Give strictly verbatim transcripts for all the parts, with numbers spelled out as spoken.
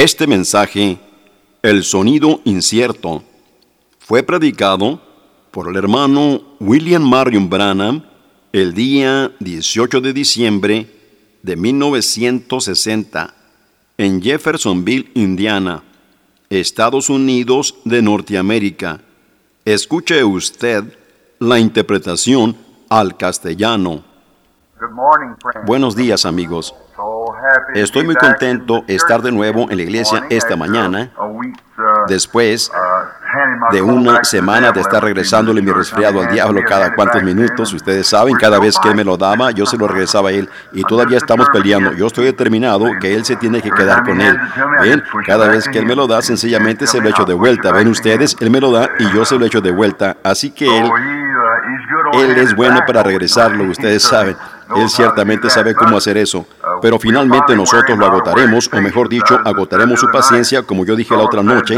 Este mensaje, El sonido incierto, fue predicado por el hermano William Marion Branham el día dieciocho de diciembre de mil novecientos sesenta en Jeffersonville, Indiana, Estados Unidos de Norteamérica. Escuche usted la interpretación al castellano. Buenos días, amigos. Estoy muy contento de estar de nuevo en la iglesia esta mañana, después de una semana de estar regresándole mi resfriado al diablo cada cuantos minutos. Ustedes saben, cada vez que él me lo daba, yo se lo regresaba a él, y todavía estamos peleando. Yo estoy determinado que él se tiene que quedar con él. ¿Ven? Cada vez que él me lo da, sencillamente se lo echo de vuelta. ¿Ven ustedes? Él me lo da y yo se lo echo de vuelta. Así que él, él es bueno para regresarlo, ustedes saben. Él ciertamente sabe cómo hacer eso. Pero finalmente nosotros lo agotaremos, o mejor dicho, agotaremos su paciencia, como yo dije la otra noche.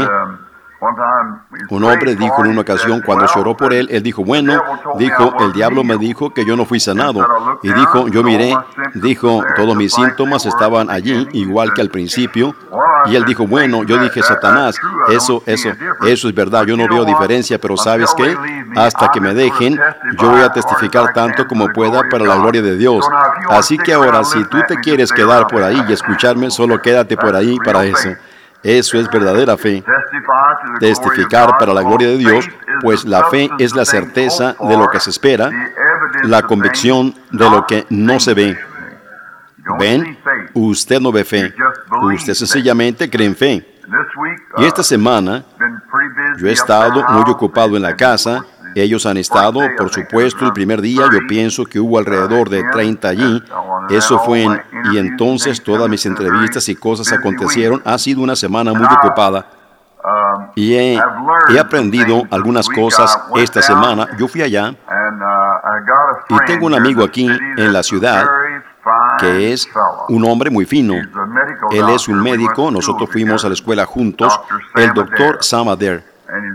Un hombre dijo en una ocasión, cuando se oró por él, él dijo, bueno, dijo, el diablo me dijo que yo no fui sanado. Y dijo, yo miré, dijo, todos mis síntomas estaban allí, igual que al principio. Y él dijo, bueno, yo dije, Satanás, eso, eso, eso es verdad, yo no veo diferencia, pero ¿sabes qué? Hasta que me dejen, yo voy a testificar tanto como pueda para la gloria de Dios. Así que ahora, si tú te quieres quedar por ahí y escucharme, solo quédate por ahí para eso. Eso es verdadera fe. Testificar para la gloria de Dios, pues la fe es la certeza de lo que se espera, la convicción de lo que no se ve. ¿Ven? Usted no ve fe. Usted sencillamente cree en fe. Y esta semana, yo he estado muy ocupado en la casa. Ellos han estado, por supuesto, el primer día yo pienso que hubo alrededor de treinta allí. Eso fue en... Y entonces todas mis entrevistas y cosas acontecieron. Ha sido una semana muy ocupada. Y he, he aprendido algunas cosas esta semana. Yo fui allá y tengo un amigo aquí en la ciudad que es un hombre muy fino. Él es un médico. Nosotros fuimos a la escuela juntos. El doctor Sam Adair.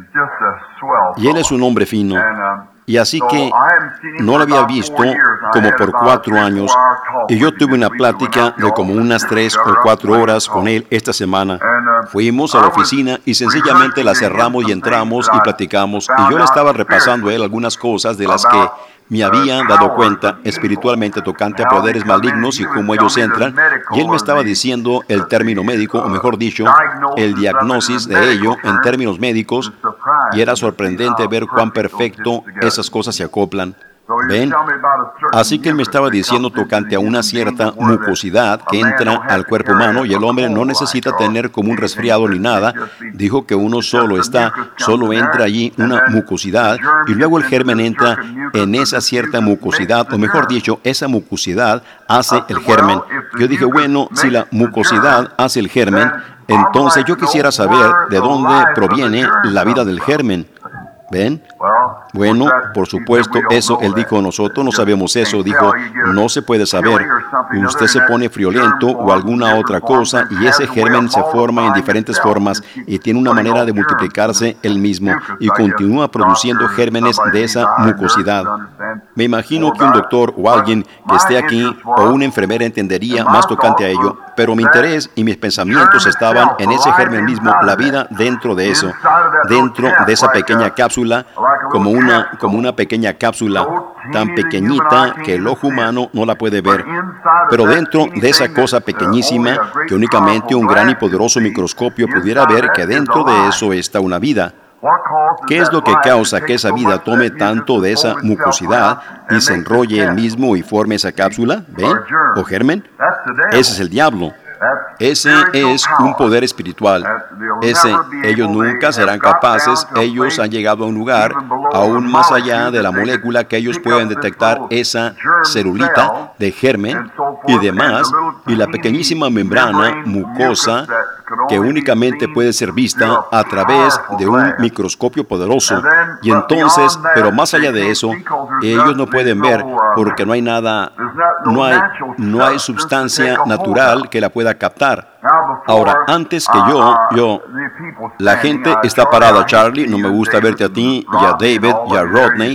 Y él es un hombre fino. Y así que no lo había visto como por cuatro años. Y yo tuve una plática de como unas tres o cuatro horas con él esta semana. Fuimos a la oficina y sencillamente la cerramos y entramos y platicamos. Y yo le estaba repasando a él algunas cosas de las que me había dado cuenta espiritualmente tocante a poderes malignos y cómo ellos entran, y él me estaba diciendo el término médico, o mejor dicho, el diagnosis de ello en términos médicos, y era sorprendente ver cuán perfecto esas cosas se acoplan. ¿Ven? Así que él me estaba diciendo tocante a una cierta mucosidad que entra al cuerpo humano, y el hombre no necesita tener como un resfriado ni nada. Dijo que uno solo está, solo entra allí una mucosidad, y luego el germen entra en esa cierta mucosidad, o mejor dicho, esa mucosidad hace el germen. Yo dije, bueno, si la mucosidad hace el germen, entonces yo quisiera saber de dónde proviene la vida del germen. ¿Ven? Bueno, por supuesto, eso él dijo, nosotros no sabemos eso. Dijo, no se puede saber. Usted se pone friolento o alguna otra cosa y ese germen se forma en diferentes formas y tiene una manera de multiplicarse él mismo y continúa produciendo gérmenes de esa mucosidad. Me imagino que un doctor o alguien que esté aquí o una enfermera entendería más tocante a ello, pero mi interés y mis pensamientos estaban en ese germen mismo, la vida dentro de eso, dentro de esa pequeña cápsula, como una, como una pequeña cápsula tan pequeñita que el ojo humano no la puede ver, pero dentro de esa cosa pequeñísima que únicamente un gran y poderoso microscopio pudiera ver, que dentro de eso está una vida. ¿Qué es lo que causa que esa vida tome tanto de esa mucosidad y se enrolle el mismo y forme esa cápsula? ¿Ven? ¿O germen? Ese es el diablo. Ese es un poder espiritual. Ese, ellos nunca serán capaces, ellos han llegado a un lugar aún más allá de la molécula que ellos pueden detectar esa celulita de germen y demás, y la pequeñísima membrana mucosa que únicamente puede ser vista a través de un microscopio poderoso. Y entonces, pero más allá de eso, ellos no pueden ver porque no hay nada, no hay, no hay sustancia natural que la pueda captar. Ahora, antes que yo, yo, la gente está parada, Charlie, no me gusta verte a ti, y a David, y a Rodney,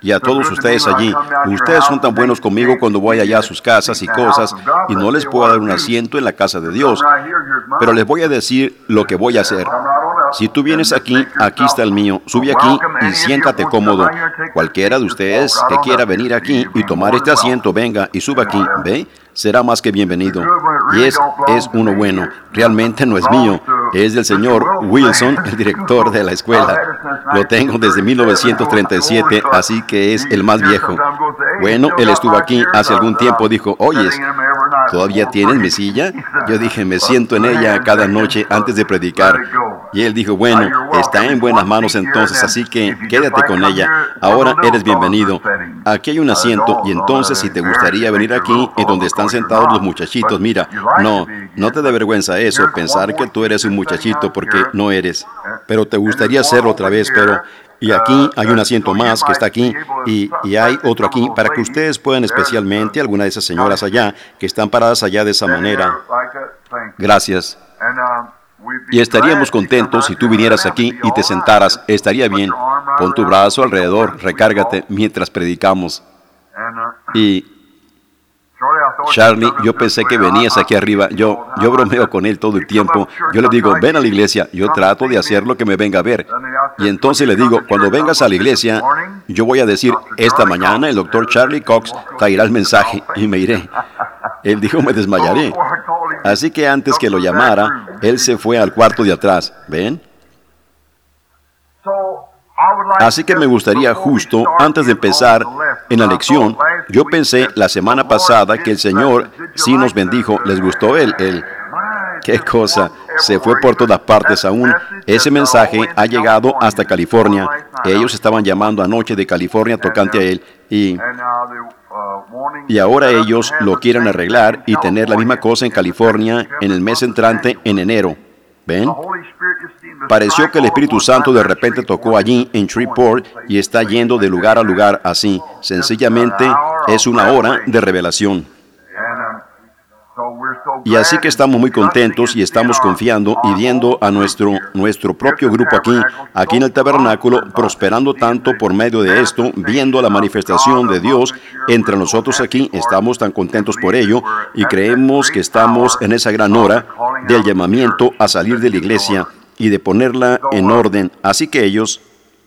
y a todos ustedes allí. Ustedes son tan buenos conmigo cuando voy allá a sus casas y cosas, y no les puedo dar un asiento en la casa de Dios. Pero les voy a decir lo que voy a hacer. Si tú vienes aquí, aquí está el mío. Sube aquí y siéntate cómodo. Cualquiera de ustedes que quiera venir aquí y tomar este asiento, venga y suba aquí. ¿Ve? Será más que bienvenido. Y es, es uno bueno. Realmente no es mío. Es del señor Wilson, el director de la escuela. Lo tengo desde mil novecientos treinta y siete, así que es el más viejo. Bueno, él estuvo aquí hace algún tiempo. Dijo, oyes, ¿todavía tienes mi silla? Yo dije, me siento en ella cada noche antes de predicar. Y él dijo, bueno, está en buenas manos entonces, así que quédate con ella. Ahora eres bienvenido. Aquí hay un asiento, y entonces si te gustaría venir aquí, en donde están sentados los muchachitos, mira, no, no te dé vergüenza eso, pensar que tú eres un muchachito, porque no eres. Pero te gustaría hacerlo otra vez, pero... Y aquí hay un asiento más que está aquí, y, y hay otro aquí, para que ustedes puedan, especialmente alguna de esas señoras allá, que están paradas allá de esa manera. Gracias. Y estaríamos contentos si tú vinieras aquí y te sentaras. Estaría bien. Pon tu brazo alrededor, recárgate mientras predicamos. Y Charlie, yo pensé que venías aquí arriba. Yo, yo bromeo con él todo el tiempo. Yo le digo, ven a la iglesia. Yo trato de hacerlo que me venga a ver. Y entonces le digo, cuando vengas a la iglesia, yo voy a decir, esta mañana el doctor Charlie Cox traerá el mensaje y me iré. Él dijo, me desmayaré. Así que antes que lo llamara, él se fue al cuarto de atrás. ¿Ven? Así que me gustaría justo antes de empezar en la lección, yo pensé la semana pasada que el Señor sí nos bendijo. ¿Les gustó él? él? ¡Qué cosa! Se fue por todas partes aún. Ese mensaje ha llegado hasta California. Ellos estaban llamando anoche de California tocante a él. Y, y ahora ellos lo quieren arreglar y tener la misma cosa en California en el mes entrante, en enero. ¿Ven? Pareció que el Espíritu Santo de repente tocó allí en Shreveport y está yendo de lugar a lugar así. Sencillamente es una hora de revelación. Y así que estamos muy contentos y estamos confiando y viendo a nuestro, nuestro propio grupo aquí, aquí en el tabernáculo, prosperando tanto por medio de esto, viendo la manifestación de Dios entre nosotros aquí. Estamos tan contentos por ello y creemos que estamos en esa gran hora del llamamiento a salir de la iglesia y de ponerla en orden. Así que ellos...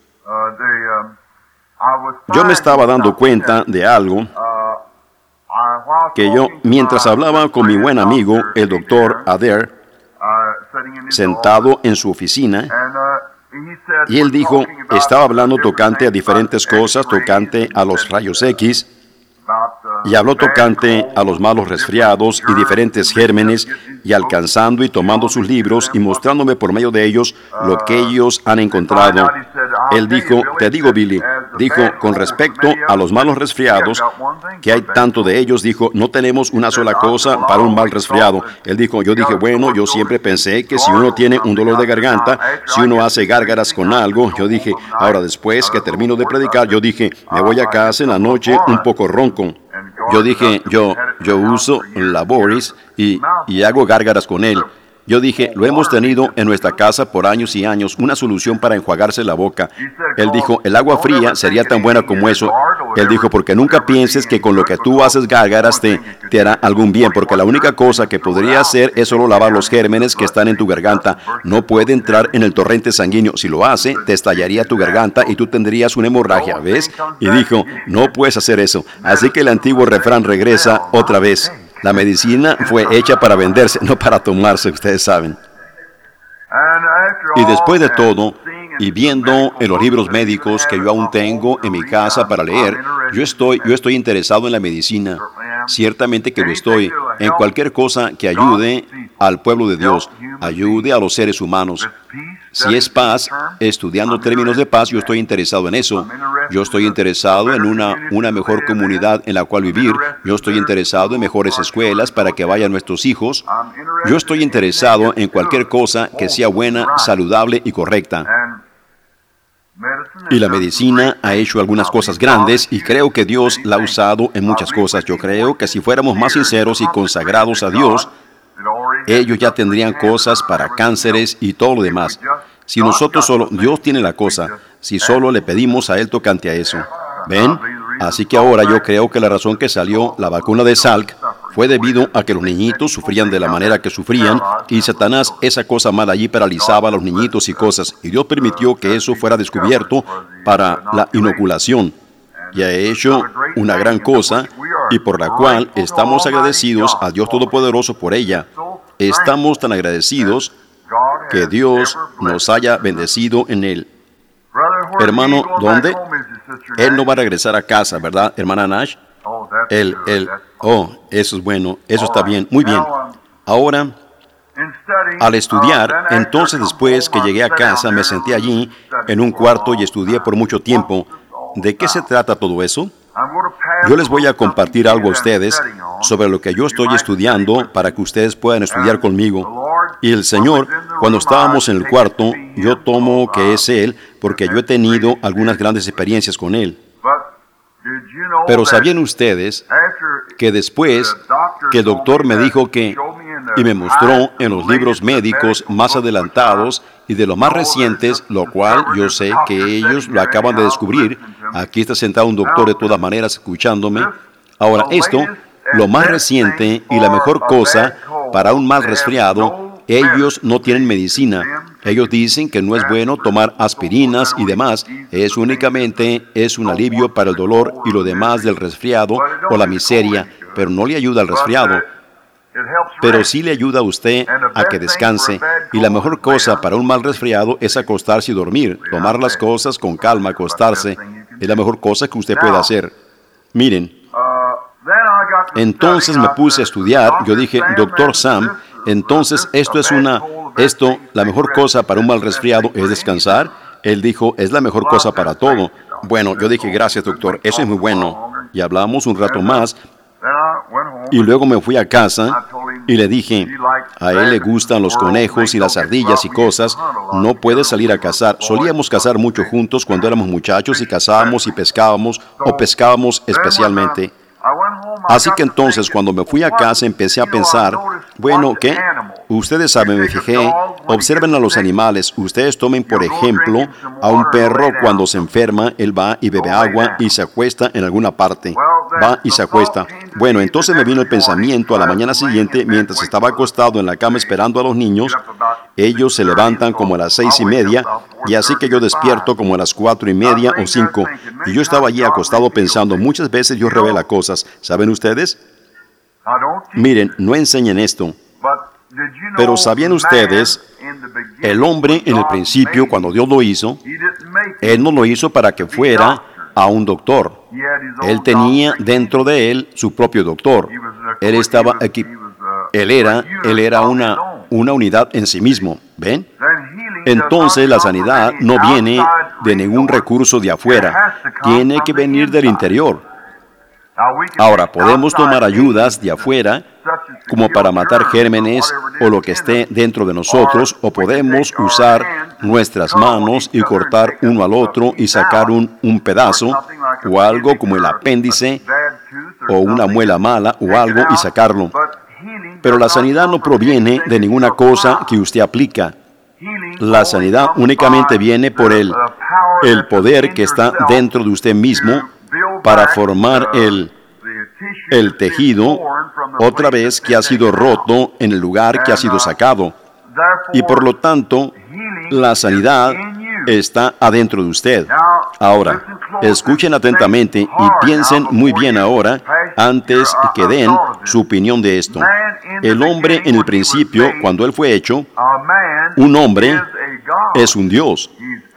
Yo me estaba dando cuenta de algo que yo, mientras hablaba con mi buen amigo, el doctor Adair, sentado en su oficina, y él dijo, estaba hablando tocante a diferentes cosas, tocante a los rayos X, y habló tocante a los malos resfriados y diferentes gérmenes, y alcanzando y tomando sus libros y mostrándome por medio de ellos lo que ellos han encontrado. Él dijo, te digo, Billy, dijo, con respecto a los malos resfriados, que hay tanto de ellos, dijo, no tenemos una sola cosa para un mal resfriado. Él dijo, yo dije, bueno, yo siempre pensé que si uno tiene un dolor de garganta, si uno hace gárgaras con algo, yo dije, ahora después que termino de predicar, yo dije, me voy a casa en la noche un poco ronco. Yo dije, yo, yo uso la Boris y, y hago gárgaras con él. Yo dije, lo hemos tenido en nuestra casa por años y años, una solución para enjuagarse la boca. Él dijo, el agua fría sería tan buena como eso. Él dijo, porque nunca pienses que con lo que tú haces gárgaras te, te hará algún bien, porque la única cosa que podría hacer es solo lavar los gérmenes que están en tu garganta. No puede entrar en el torrente sanguíneo. Si lo hace, te estallaría tu garganta y tú tendrías una hemorragia, ¿ves? Y dijo, no puedes hacer eso. Así que el antiguo refrán regresa otra vez. La medicina fue hecha para venderse, no para tomarse, ustedes saben. Y después de todo, y viendo en los libros médicos que yo aún tengo en mi casa para leer, yo estoy, yo estoy interesado en la medicina. Ciertamente que lo estoy, en cualquier cosa que ayude al pueblo de Dios, ayude a los seres humanos. Si es paz, estudiando términos de paz, yo estoy interesado en eso. Yo estoy interesado en una, una mejor comunidad en la cual vivir. Yo estoy interesado en mejores escuelas para que vayan nuestros hijos. Yo estoy interesado en cualquier cosa que sea buena, saludable y correcta. Y la medicina ha hecho algunas cosas grandes y creo que Dios la ha usado en muchas cosas. Yo creo que si fuéramos más sinceros y consagrados a Dios, ellos ya tendrían cosas para cánceres y todo lo demás. Si nosotros solo, Dios tiene la cosa, si solo le pedimos a Él tocante a eso. ¿Ven? Así que ahora yo creo que la razón que salió la vacuna de Salk fue debido a que los niñitos sufrían de la manera que sufrían y Satanás, esa cosa mala allí, paralizaba a los niñitos y cosas. Y Dios permitió que eso fuera descubierto para la inoculación. Y ha hecho una gran cosa y por la cual estamos agradecidos a Dios Todopoderoso por ella. Estamos tan agradecidos que Dios nos haya bendecido en él. Hermano, ¿dónde? Él no va a regresar a casa, ¿verdad, hermana Nash? Él, él, oh, eso es bueno, eso está bien, muy bien. Ahora, al estudiar, entonces después que llegué a casa, me senté allí en un cuarto y estudié por mucho tiempo. ¿De qué se trata todo eso? Yo les voy a compartir algo a ustedes sobre lo que yo estoy estudiando para que ustedes puedan estudiar conmigo. Y el Señor, cuando estábamos en el cuarto, yo tomo que es Él, porque yo he tenido algunas grandes experiencias con Él. Pero ¿sabían ustedes que después que el doctor me dijo que, y me mostró en los libros médicos más adelantados y de los más recientes, lo cual yo sé que ellos lo acaban de descubrir, aquí está sentado un doctor de todas maneras escuchándome. Ahora esto, lo más reciente y la mejor cosa para un mal resfriado, ellos no tienen medicina. Ellos dicen que no es bueno tomar aspirinas y demás. Es únicamente es un alivio para el dolor y lo demás del resfriado o la miseria, pero no le ayuda al resfriado. Pero sí le ayuda a usted a que descanse. Y la mejor cosa para un mal resfriado es acostarse y dormir. Tomar las cosas con calma, acostarse. Es la mejor cosa que usted puede hacer. Miren. Entonces me puse a estudiar. Yo dije, doctor Sam, entonces esto es una, esto, la mejor cosa para un mal resfriado es descansar. Él dijo, es la mejor cosa para todo. Bueno, yo dije, gracias doctor, eso es muy bueno. Y hablamos un rato más. Y luego me fui a casa y le dije, a él le gustan los conejos y las ardillas y cosas, no puede salir a cazar. Solíamos cazar mucho juntos cuando éramos muchachos y cazábamos y pescábamos o pescábamos especialmente. Así que entonces cuando me fui a casa empecé a pensar, bueno, ¿qué? Ustedes saben, me fijé, observen a los animales. Ustedes tomen por ejemplo a un perro cuando se enferma, él va y bebe agua y se acuesta en alguna parte. Va y se acuesta. Bueno, entonces me vino el pensamiento a la mañana siguiente, mientras estaba acostado en la cama esperando a los niños. Ellos se levantan como a las seis y media, y así que yo despierto como a las cuatro y media o cinco. Y yo estaba allí acostado pensando, muchas veces Dios revela cosas. ¿Saben ustedes? Miren, no enseñen esto. Pero ¿sabían ustedes? El hombre en el principio, cuando Dios lo hizo, Él no lo hizo para que fuera a un doctor. Él tenía dentro de él su propio doctor. Él estaba aquí. Él era, él era una, una unidad en sí mismo. ¿Ven? Entonces la sanidad no viene de ningún recurso de afuera. Tiene que venir del interior. Ahora, podemos tomar ayudas de afuera, como para matar gérmenes o lo que esté dentro de nosotros, o podemos usar nuestras manos y cortar uno al otro y sacar un, un pedazo, o algo como el apéndice, o una muela mala, o algo, y sacarlo. Pero la sanidad no proviene de ninguna cosa que usted aplica. La sanidad únicamente viene por el, el poder que está dentro de usted mismo, para formar el, el tejido otra vez que ha sido roto en el lugar que ha sido sacado. Y por lo tanto, la sanidad está adentro de usted. Ahora, escuchen atentamente y piensen muy bien ahora, antes que den su opinión de esto. El hombre en el principio, cuando él fue hecho, un hombre es un Dios.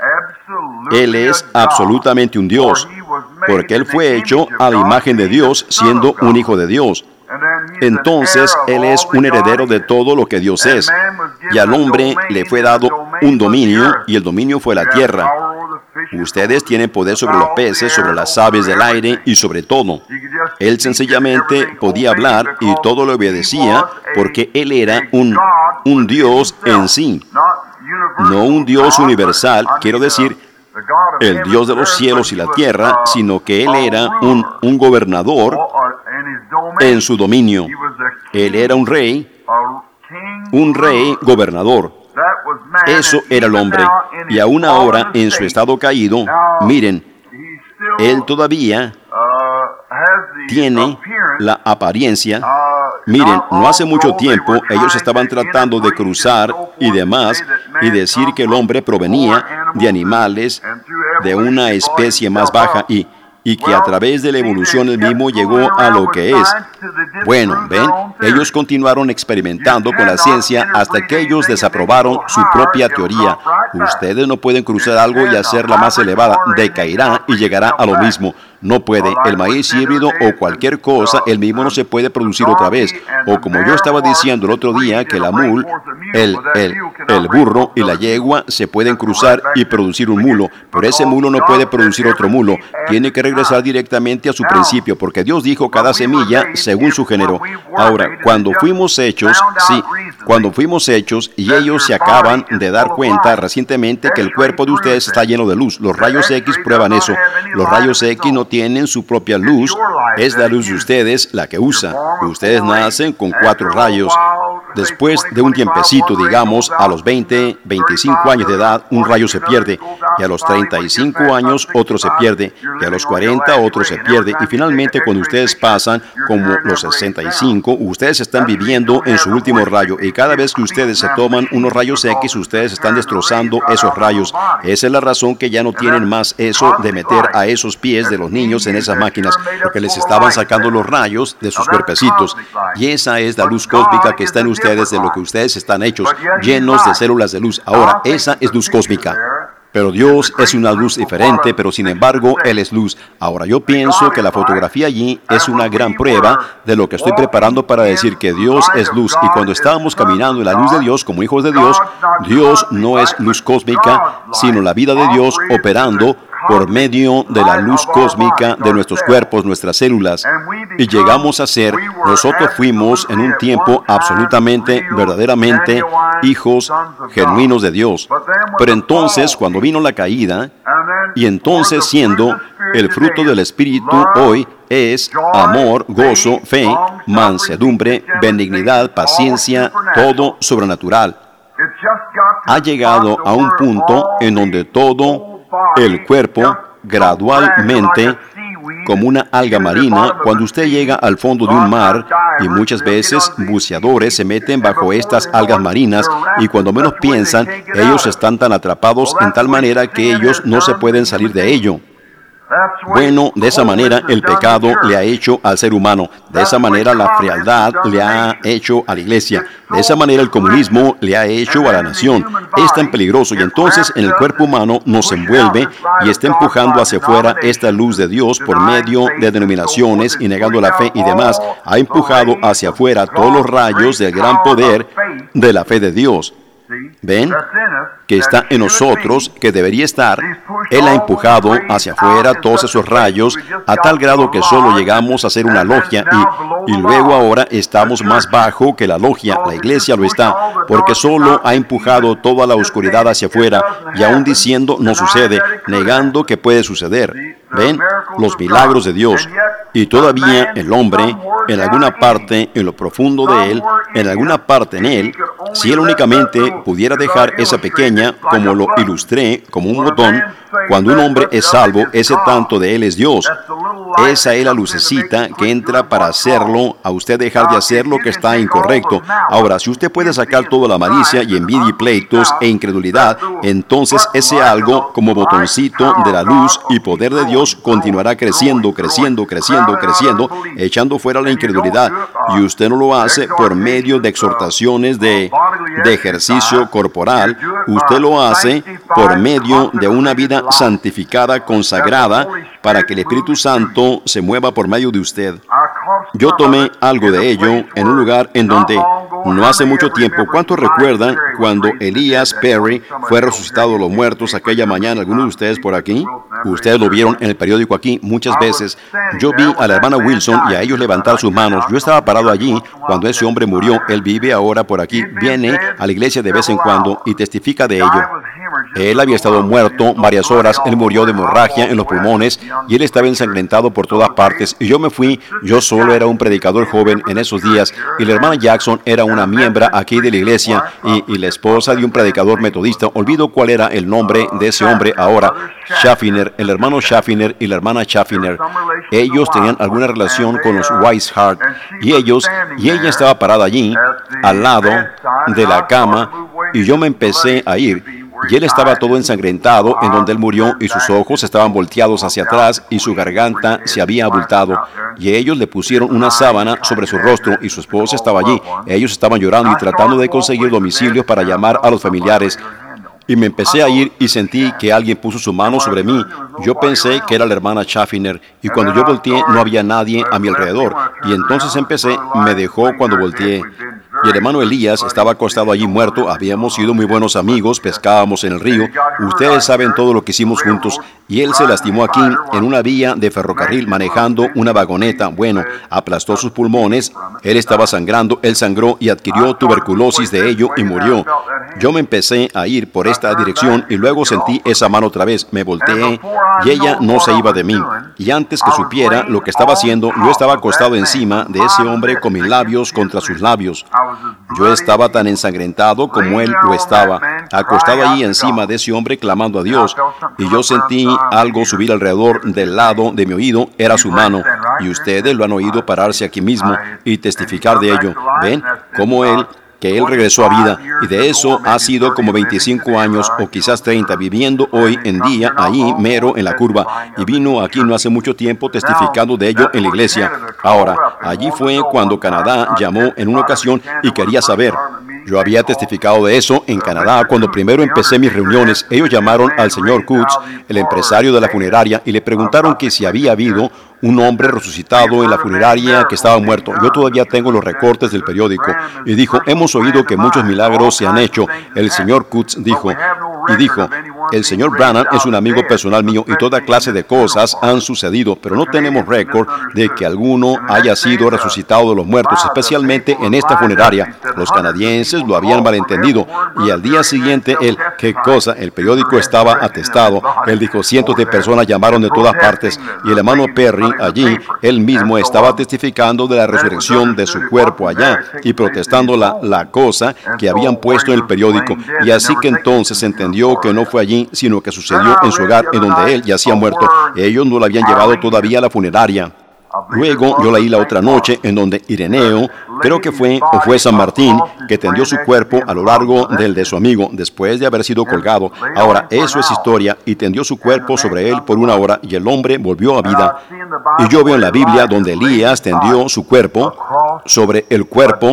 Él es absolutamente un Dios, porque él fue hecho a la imagen de Dios, siendo un hijo de Dios. Entonces, él es un heredero de todo lo que Dios es. Y al hombre le fue dado un dominio, y el dominio fue la tierra. Ustedes tienen poder sobre los peces, sobre las aves del aire y sobre todo. Él sencillamente podía hablar y todo lo obedecía porque él era un, un Dios en sí. No un Dios universal, quiero decir, el Dios de los cielos y la tierra, sino que él era un, un gobernador en su dominio. Él era un rey, un rey gobernador. Eso era el hombre. Y aún ahora, en su estado caído, miren, Él todavía tiene la apariencia. Miren, no hace mucho tiempo ellos estaban tratando de cruzar y demás y decir que el hombre provenía de animales de una especie más baja y, y que a través de la evolución el mismo llegó a lo que es. Bueno, ven, ellos continuaron experimentando con la ciencia hasta que ellos desaprobaron su propia teoría. Ustedes no pueden cruzar algo y hacerla más elevada, decaerá y llegará a lo mismo. No puede. El maíz híbrido o cualquier cosa, el mismo no se puede producir otra vez. O como yo estaba diciendo el otro día, que la mul, el, el, el burro y la yegua se pueden cruzar y producir un mulo, pero ese mulo no puede producir otro mulo. Tiene que regresar directamente a su principio, porque Dios dijo cada semilla según su género. Ahora, cuando fuimos hechos, sí, cuando fuimos hechos y ellos se acaban de dar cuenta recientemente que el cuerpo de ustedes está lleno de luz. Los rayos X prueban eso. Los rayos X no tienen su propia luz, es la luz de ustedes la que usa. Ustedes nacen con cuatro rayos. Después de un tiempecito, digamos, a los veinte, veinticinco años de edad, un rayo se pierde, y a los treinta y cinco años otro se pierde, y a los cuarenta otro se pierde, y finalmente cuando ustedes pasan como los sesenta y cinco, ustedes están viviendo en su último rayo, y cada vez que ustedes se toman unos rayos X, ustedes están destrozando esos rayos. Esa es la razón que ya no tienen más eso de meter a esos pies de los niños en esas máquinas, porque les estaban sacando los rayos de sus cuerpecitos. Y esa es la luz cósmica que está en ustedes, de lo que ustedes están hechos, llenos de células de luz. Ahora, esa es luz cósmica. Pero Dios es una luz diferente, pero sin embargo, Él es luz. Ahora, yo pienso que la fotografía allí es una gran prueba de lo que estoy preparando para decir que Dios es luz. Y cuando estábamos caminando en la luz de Dios como hijos de Dios, Dios no es luz cósmica, sino la vida de Dios operando por medio de la luz cósmica de nuestros cuerpos, nuestras células. Y llegamos a ser, nosotros fuimos en un tiempo absolutamente, verdaderamente hijos genuinos de Dios. Pero entonces, cuando vino la caída, y entonces siendo el fruto del Espíritu hoy es amor, gozo, fe, mansedumbre, benignidad, paciencia, todo sobrenatural. Ha llegado a un punto en donde todo el cuerpo gradualmente, como una alga marina, cuando usted llega al fondo de un mar, y muchas veces buceadores se meten bajo estas algas marinas, y cuando menos piensan, ellos están tan atrapados en tal manera que ellos no se pueden salir de ello. Bueno, de esa manera el pecado le ha hecho al ser humano. De esa manera la frialdad le ha hecho a la iglesia. De esa manera el comunismo le ha hecho a la nación. Es tan peligroso y entonces en el cuerpo humano nos envuelve y está empujando hacia afuera esta luz de Dios por medio de denominaciones y negando la fe y demás. Ha empujado hacia afuera todos los rayos del gran poder de la fe de Dios. ¿Ven? Que está en nosotros, que debería estar. Él ha empujado hacia afuera todos esos rayos a tal grado que solo llegamos a ser una logia y, y luego ahora estamos más bajo que la logia. La iglesia lo está, porque solo ha empujado toda la oscuridad hacia afuera y aún diciendo no sucede, negando que puede suceder. ¿Ven? Los milagros de Dios. Y todavía el hombre, en alguna parte, en lo profundo de él, en alguna parte en él, si él únicamente pudiera dejar esa pequeña, como lo ilustré, como un botón, cuando un hombre es salvo, ese tanto de él es Dios. Esa es la lucecita que entra para hacerlo, a usted dejar de hacer lo que está incorrecto. Ahora, si usted puede sacar toda la malicia y envidia y pleitos e incredulidad, entonces ese algo como botoncito de la luz y poder de Dios continuará creciendo, creciendo, creciendo, creciendo, echando fuera la incredulidad. Y usted no lo hace por medio de exhortaciones de, de ejercicio corporal, usted lo hace por medio de una vida santificada, consagrada, para que el Espíritu Santo se mueva por medio de usted. Yo tomé algo de ello en un lugar en donde no hace mucho tiempo. ¿Cuántos recuerdan cuando Elías Perry fue resucitado de los muertos aquella mañana? ¿Algunos de ustedes por aquí? Ustedes lo vieron en el periódico aquí muchas veces. Yo vi a la hermana Wilson y a ellos levantar sus manos. Yo estaba parado allí cuando ese hombre murió. Él vive ahora por aquí. Viene a la iglesia de vez en cuando y testifica de ello. Él había estado muerto varias horas, él murió de hemorragia en los pulmones y él estaba ensangrentado por todas partes. Y yo me fui, yo solo era un predicador joven en esos días y la hermana Jackson era una miembro aquí de la iglesia y, y la esposa de un predicador metodista. Olvido cuál era el nombre de ese hombre ahora. Schaffner, el hermano Schaffner y la hermana Schaffner. Ellos tenían alguna relación con los Weishart y ellos, y ella estaba parada allí, al lado de la cama, y yo me empecé a ir. Y él estaba todo ensangrentado en donde él murió y sus ojos estaban volteados hacia atrás y su garganta se había abultado. Y ellos le pusieron una sábana sobre su rostro y su esposa estaba allí. Ellos estaban llorando y tratando de conseguir domicilio para llamar a los familiares. Y me empecé a ir y sentí que alguien puso su mano sobre mí. Yo pensé que era la hermana Schaffner y cuando yo volteé no había nadie a mi alrededor. Y entonces empecé, me dejó cuando volteé. Y el hermano Elías estaba acostado allí muerto. Habíamos sido muy buenos amigos, pescábamos en el río. Ustedes saben todo lo que hicimos juntos. Y él se lastimó aquí en una vía de ferrocarril manejando una vagoneta. Bueno, aplastó sus pulmones. Él estaba sangrando, él sangró y adquirió tuberculosis de ello y murió. Yo me empecé a ir por esta dirección y luego sentí esa mano otra vez. Me volteé y ella no se iba de mí. Y antes que supiera lo que estaba haciendo, yo estaba acostado encima de ese hombre con mis labios contra sus labios. Yo estaba tan ensangrentado como él lo estaba, acostado allí encima de ese hombre clamando a Dios. Y yo sentí algo subir alrededor del lado de mi oído, era su mano. Y ustedes lo han oído pararse aquí mismo y testificar de ello. ¿Ven cómo él... que él regresó a vida, y de eso ha sido como veinticinco años o quizás treinta, viviendo hoy en día allí mero en la curva, y vino aquí no hace mucho tiempo testificando de ello en la iglesia. Ahora, allí fue cuando Canadá llamó en una ocasión y quería saber. Yo había testificado de eso en Canadá cuando primero empecé mis reuniones. Ellos llamaron al señor Kutz, el empresario de la funeraria, y le preguntaron que si había habido un hombre resucitado en la funeraria que estaba muerto. Yo todavía tengo los recortes del periódico. Y dijo, hemos oído que muchos milagros se han hecho. El señor Kutz dijo, y dijo, el señor Branham es un amigo personal mío y toda clase de cosas han sucedido, pero no tenemos récord de que alguno haya sido resucitado de los muertos, especialmente en esta funeraria. Los canadienses lo habían malentendido y al día siguiente él, qué cosa, el periódico estaba atestado. Él dijo, cientos de personas llamaron de todas partes y el hermano Perry allí, él mismo estaba testificando de la resurrección de su cuerpo allá y protestando la, la cosa que habían puesto en el periódico. Y así que entonces entendió que no fue allí, sino que sucedió en su hogar, en donde él yacía muerto. Ellos no lo habían llevado todavía a la funeraria. Luego yo leí la otra noche en donde Ireneo, creo que fue o fue San Martín, que tendió su cuerpo a lo largo del de su amigo después de haber sido colgado. Ahora, eso es historia, y tendió su cuerpo sobre él por una hora y el hombre volvió a vida. Y yo veo en la Biblia donde Elías tendió su cuerpo sobre el cuerpo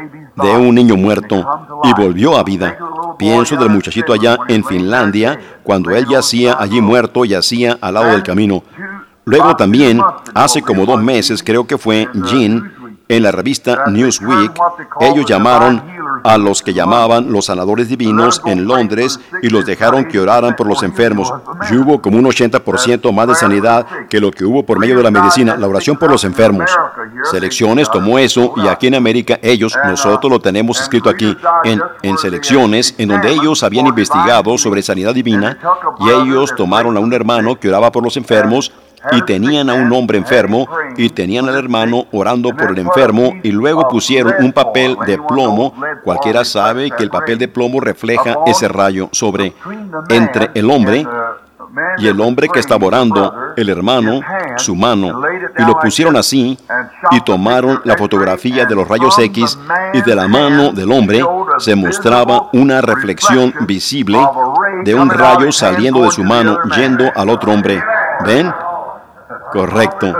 de un niño muerto y volvió a vida. Pienso del muchachito allá en Finlandia, cuando él yacía allí muerto, yacía al lado del camino. Luego también, hace como dos meses, creo que fue Jean, en la revista Newsweek, ellos llamaron a los que llamaban los sanadores divinos en Londres y los dejaron que oraran por los enfermos. Y hubo como un ochenta por ciento más de sanidad que lo que hubo por medio de la medicina, la oración por los enfermos. Selecciones tomó eso y aquí en América ellos, nosotros lo tenemos escrito aquí, en, en Selecciones, en donde ellos habían investigado sobre sanidad divina y ellos tomaron a un hermano que oraba por los enfermos y tenían a un hombre enfermo y tenían al hermano orando por el enfermo y luego pusieron un papel de plomo. Cualquiera sabe que el papel de plomo refleja ese rayo sobre entre el hombre y el hombre que estaba orando, el hermano, su mano, y lo pusieron así y tomaron la fotografía de los rayos X y de la mano del hombre se mostraba una reflexión visible de un rayo saliendo de su mano yendo al otro hombre. ¿Ven? Correcto.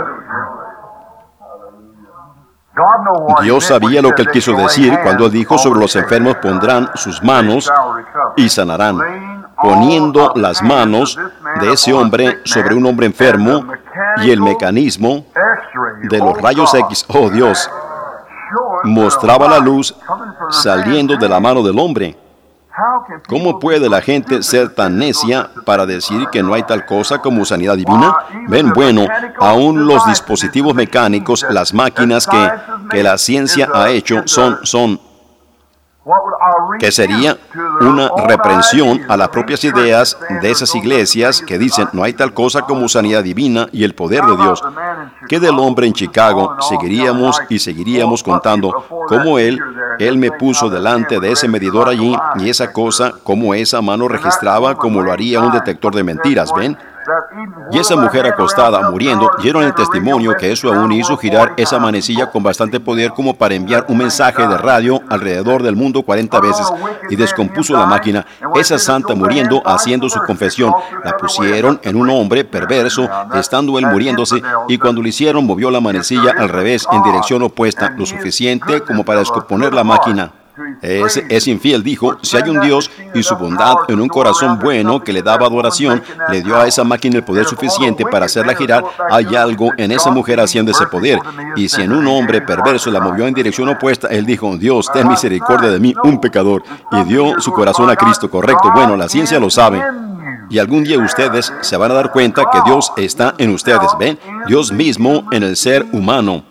Dios sabía lo que él quiso decir cuando él dijo sobre los enfermos pondrán sus manos y sanarán. Poniendo las manos de ese hombre sobre un hombre enfermo y el mecanismo de los rayos X, oh Dios, mostraba la luz saliendo de la mano del hombre. ¿Cómo puede la gente ser tan necia para decir que no hay tal cosa como sanidad divina? Ven, bueno, aún los dispositivos mecánicos, las máquinas que, que la ciencia ha hecho son, son que sería una reprensión a las propias ideas de esas iglesias que dicen no hay tal cosa como sanidad divina y el poder de Dios. Que del hombre en Chicago seguiríamos y seguiríamos contando cómo él, él me puso delante de ese medidor allí y esa cosa, cómo esa mano registraba como lo haría un detector de mentiras, ¿ven? Y esa mujer acostada, muriendo, dieron el testimonio que eso aún hizo girar esa manecilla con bastante poder como para enviar un mensaje de radio alrededor del mundo cuarenta veces, y descompuso la máquina. Esa santa muriendo, haciendo su confesión, la pusieron en un hombre perverso, estando él muriéndose, y cuando lo hicieron, movió la manecilla al revés, en dirección opuesta, lo suficiente como para descomponer la máquina. Ese es infiel, dijo, si hay un Dios y su bondad en un corazón bueno que le daba adoración, le dio a esa máquina el poder suficiente para hacerla girar, hay algo en esa mujer haciendo ese poder. Y si en un hombre perverso la movió en dirección opuesta, él dijo, Dios, ten misericordia de mí, un pecador, y dio su corazón a Cristo, correcto. Bueno, la ciencia lo sabe. Y algún día ustedes se van a dar cuenta que Dios está en ustedes, ¿ven? Dios mismo en el ser humano.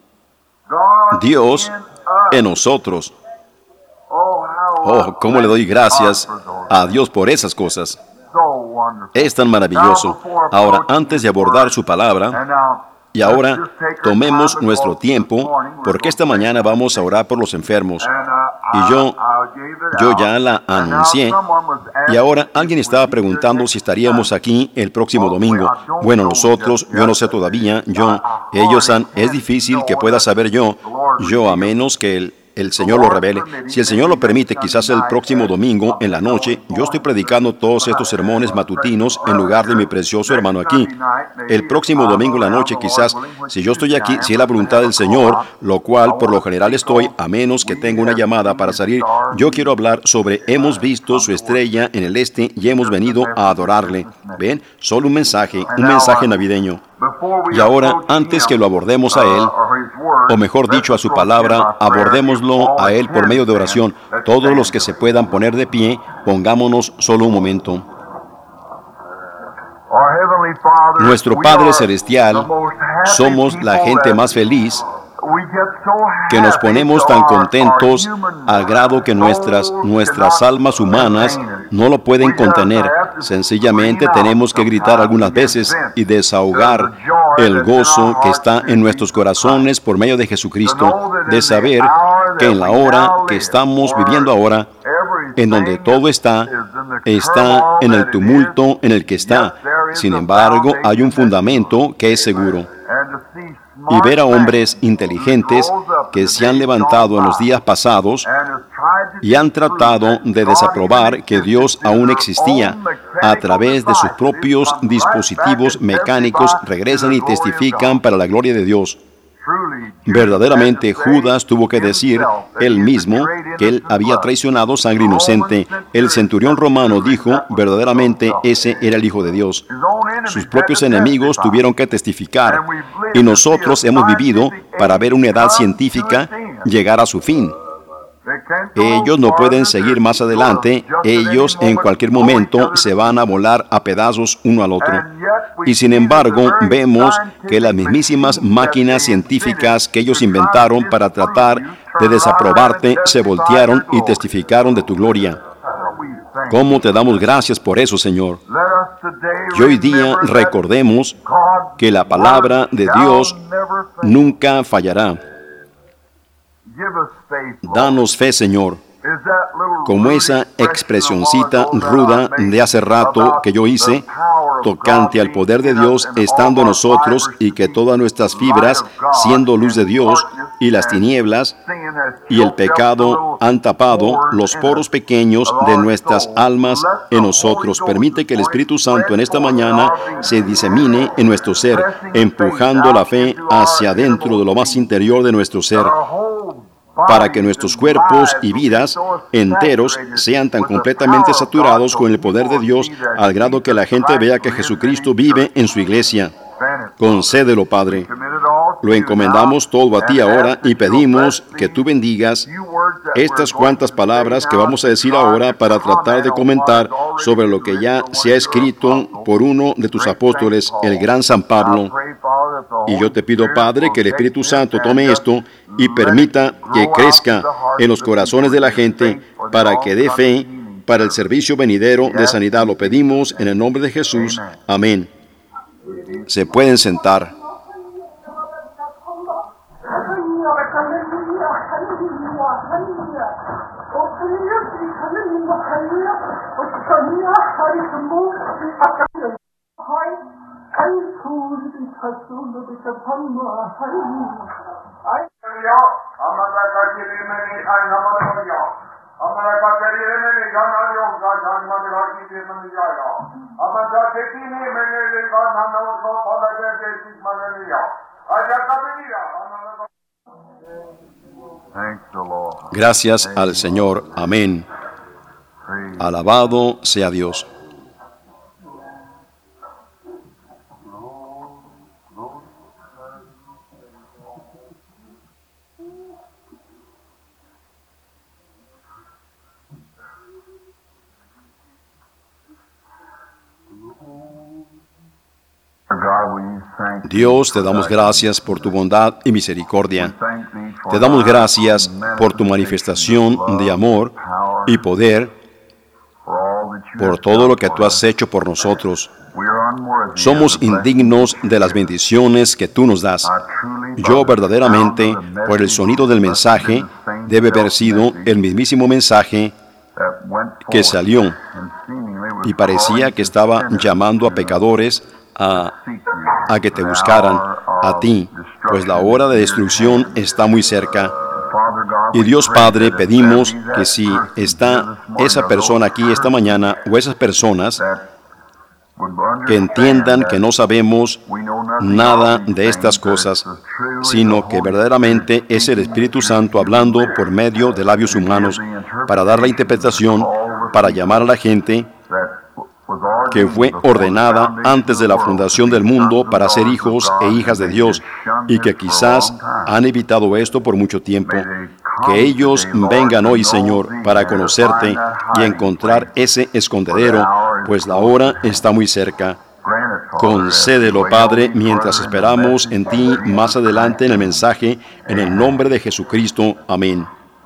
Dios en nosotros. Oh, cómo le doy gracias a Dios por esas cosas. Es tan maravilloso. Ahora, antes de abordar su palabra, y ahora tomemos nuestro tiempo, porque esta mañana vamos a orar por los enfermos. Y yo, yo ya la anuncié. Y ahora alguien estaba preguntando si estaríamos aquí el próximo domingo. Bueno, nosotros, yo no sé todavía, yo, ellos han, es difícil que pueda saber yo, yo a menos que el el Señor lo revele. Si el Señor lo permite, quizás el próximo domingo en la noche, yo estoy predicando todos estos sermones matutinos en lugar de mi precioso hermano aquí. El próximo domingo en la noche, quizás, si yo estoy aquí, si es la voluntad del Señor, lo cual por lo general estoy, a menos que tenga una llamada para salir, yo quiero hablar sobre hemos visto su estrella en el este y hemos venido a adorarle. ¿Ven? Solo un mensaje, un mensaje navideño. Y ahora, antes que lo abordemos a Él, o mejor dicho, a su palabra, abordémoslo a Él por medio de oración. Todos los que se puedan poner de pie, pongámonos solo un momento. Nuestro Padre Celestial, somos la gente más feliz que nos ponemos tan contentos al grado que nuestras, nuestras almas humanas no lo pueden contener. Sencillamente tenemos que gritar algunas veces y desahogar el gozo que está en nuestros corazones por medio de Jesucristo, de saber que en la hora que estamos viviendo ahora, en donde todo está, está en el tumulto en el que está. Sin embargo, hay un fundamento que es seguro. Y ver a hombres inteligentes que se han levantado en los días pasados y han tratado de desaprobar que Dios aún existía a través de sus propios dispositivos mecánicos, regresan y testifican para la gloria de Dios. Verdaderamente Judas tuvo que decir él mismo que él había traicionado sangre inocente. El centurión romano dijo verdaderamente ese era el Hijo de Dios. Sus propios enemigos tuvieron que testificar y nosotros hemos vivido para ver una edad científica llegar a su fin. Ellos no pueden seguir más adelante, ellos en cualquier momento se van a volar a pedazos uno al otro. Y sin embargo, vemos que las mismísimas máquinas científicas que ellos inventaron para tratar de desaprobarte se voltearon y testificaron de tu gloria. ¿Cómo te damos gracias por eso, Señor? Y hoy día recordemos que la palabra de Dios nunca fallará. Danos fe, Señor, como esa expresioncita ruda de hace rato que yo hice, tocante al poder de Dios estando en nosotros y que todas nuestras fibras, siendo luz de Dios, y las tinieblas y el pecado han tapado los poros pequeños de nuestras almas en nosotros. Permite que el Espíritu Santo en esta mañana se disemine en nuestro ser, empujando la fe hacia adentro de lo más interior de nuestro ser, para que nuestros cuerpos y vidas enteros sean tan completamente saturados con el poder de Dios al grado que la gente vea que Jesucristo vive en su iglesia. Concédelo, Padre. Lo encomendamos todo a ti ahora y pedimos que tú bendigas estas cuantas palabras que vamos a decir ahora para tratar de comentar sobre lo que ya se ha escrito por uno de tus apóstoles, el gran San Pablo. Y yo te pido, Padre, que el Espíritu Santo tome esto y permita que crezca en los corazones de la gente para que dé fe para el servicio venidero de sanidad. Lo pedimos en el nombre de Jesús. Amén. Se pueden sentar. Gracias al Señor. Amén. Alabado sea Dios. Dios, te damos gracias por tu bondad y misericordia. Te damos gracias por tu manifestación de amor y poder, por todo lo que tú has hecho por nosotros. Somos indignos de las bendiciones que tú nos das. Yo verdaderamente, por el sonido del mensaje, debe haber sido el mismísimo mensaje que salió y parecía que estaba llamando a pecadores a, a que te buscaran a ti, pues la hora de destrucción está muy cerca. Y Dios Padre, pedimos que si está esa persona aquí esta mañana o esas personas que entiendan que no sabemos nada de estas cosas, sino que verdaderamente es el Espíritu Santo hablando por medio de labios humanos para dar la interpretación, para llamar a la gente que fue ordenada antes de la fundación del mundo para ser hijos e hijas de Dios y que quizás han evitado esto por mucho tiempo. Que ellos vengan hoy, Señor, para conocerte y encontrar ese escondedero, pues la hora está muy cerca. Concédelo, Padre, mientras esperamos en ti más adelante en el mensaje, en el nombre de Jesucristo. Amén.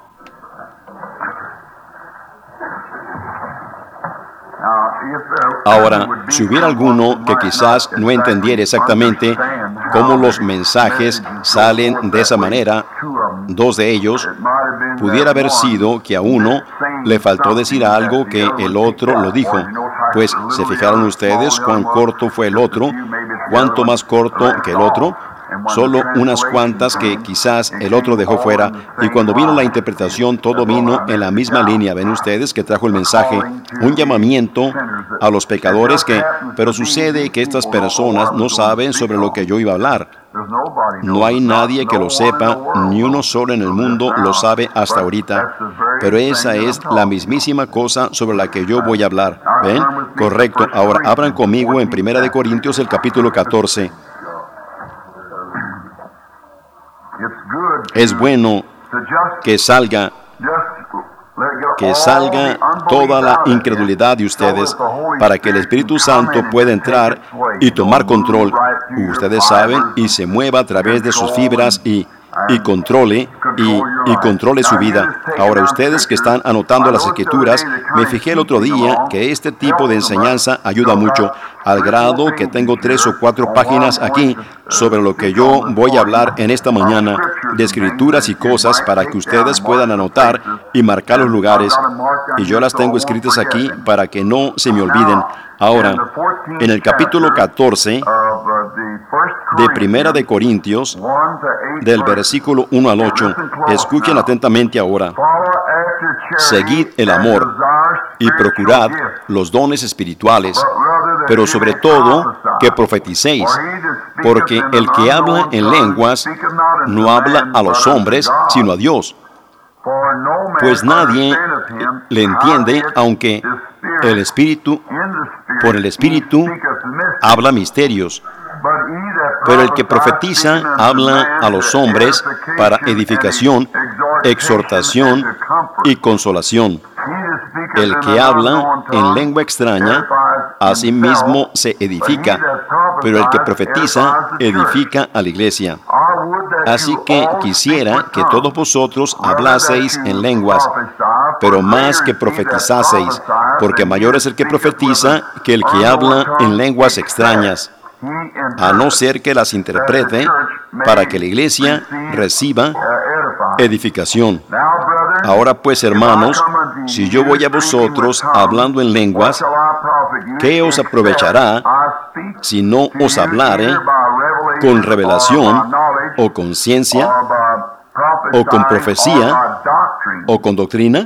Ahora, si hubiera alguno que quizás no entendiera exactamente cómo los mensajes salen de esa manera, dos de ellos, pudiera haber sido que a uno le faltó decir algo que el otro lo dijo. Pues, ¿se fijaron ustedes cuán corto fue el otro? ¿Cuánto más corto que el otro? Solo unas cuantas que quizás el otro dejó fuera, y cuando vino la interpretación todo vino en la misma línea. Ven ustedes que trajo el mensaje, un llamamiento a los pecadores que, pero sucede que estas personas no saben sobre lo que yo iba a hablar. No hay nadie que lo sepa, ni uno solo en el mundo lo sabe hasta ahorita, pero esa es la mismísima cosa sobre la que yo voy a hablar. ¿Ven? Correcto. Ahora abran conmigo en Primera de Corintios el capítulo catorce. Es bueno que salga, que salga toda la incredulidad de ustedes para que el Espíritu Santo pueda entrar y tomar control. Ustedes saben, y se mueva a través de sus fibras y, y controle y, y controle su vida. Ahora, ustedes que están anotando las Escrituras, me fijé el otro día que este tipo de enseñanza ayuda mucho, al grado que tengo tres o cuatro páginas aquí sobre lo que yo voy a hablar en esta mañana, de escrituras y cosas para que ustedes puedan anotar y marcar los lugares. Y yo las tengo escritas aquí para que no se me olviden. Ahora, en el capítulo catorce de Primera de Corintios, del versículo uno al ocho, escuchen atentamente ahora. Seguid el amor y procurad los dones espirituales, pero sobre todo que profeticéis, porque el que habla en lenguas no habla a los hombres, sino a Dios. Pues nadie le entiende, aunque el Espíritu, por el Espíritu, habla misterios. Pero el que profetiza habla a los hombres para edificación, exhortación y consolación. El que habla en lengua extraña, a sí mismo se edifica, pero el que profetiza edifica a la iglesia. Así que quisiera que todos vosotros hablaseis en lenguas, pero más que profetizaseis, porque mayor es el que profetiza que el que habla en lenguas extrañas, a no ser que las interprete para que la iglesia reciba edificación. Ahora pues, hermanos, si yo voy a vosotros hablando en lenguas, ¿qué os aprovechará si no os hablare con revelación o con ciencia o con profecía o con doctrina?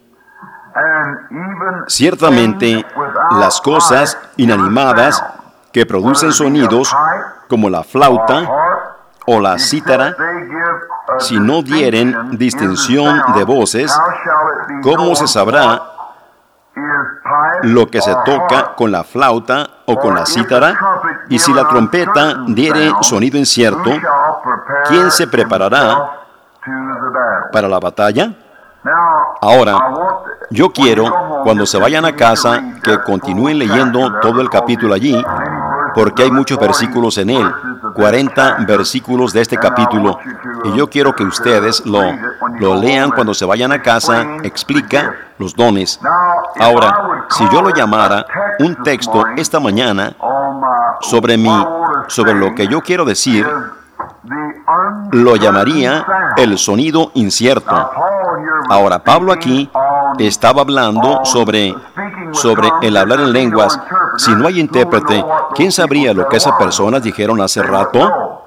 Ciertamente, las cosas inanimadas que producen sonidos como la flauta o la cítara, si no dieren distinción de voces, ¿cómo se sabrá lo que se toca con la flauta o con la cítara? Y si la trompeta diere sonido incierto, ¿quién se preparará para la batalla? Ahora, yo quiero, cuando se vayan a casa, que continúen leyendo todo el capítulo allí, porque hay muchos versículos en él, cuarenta versículos de este capítulo, y yo quiero que ustedes lo, lo lean cuando se vayan a casa. Explica los dones. Ahora, si yo lo llamara un texto esta mañana sobre mí, sobre lo que yo quiero decir, lo llamaría el sonido incierto. Ahora, Pablo aquí estaba hablando sobre, sobre el hablar en lenguas. Si no hay intérprete, ¿quién sabría lo que esas personas dijeron hace rato?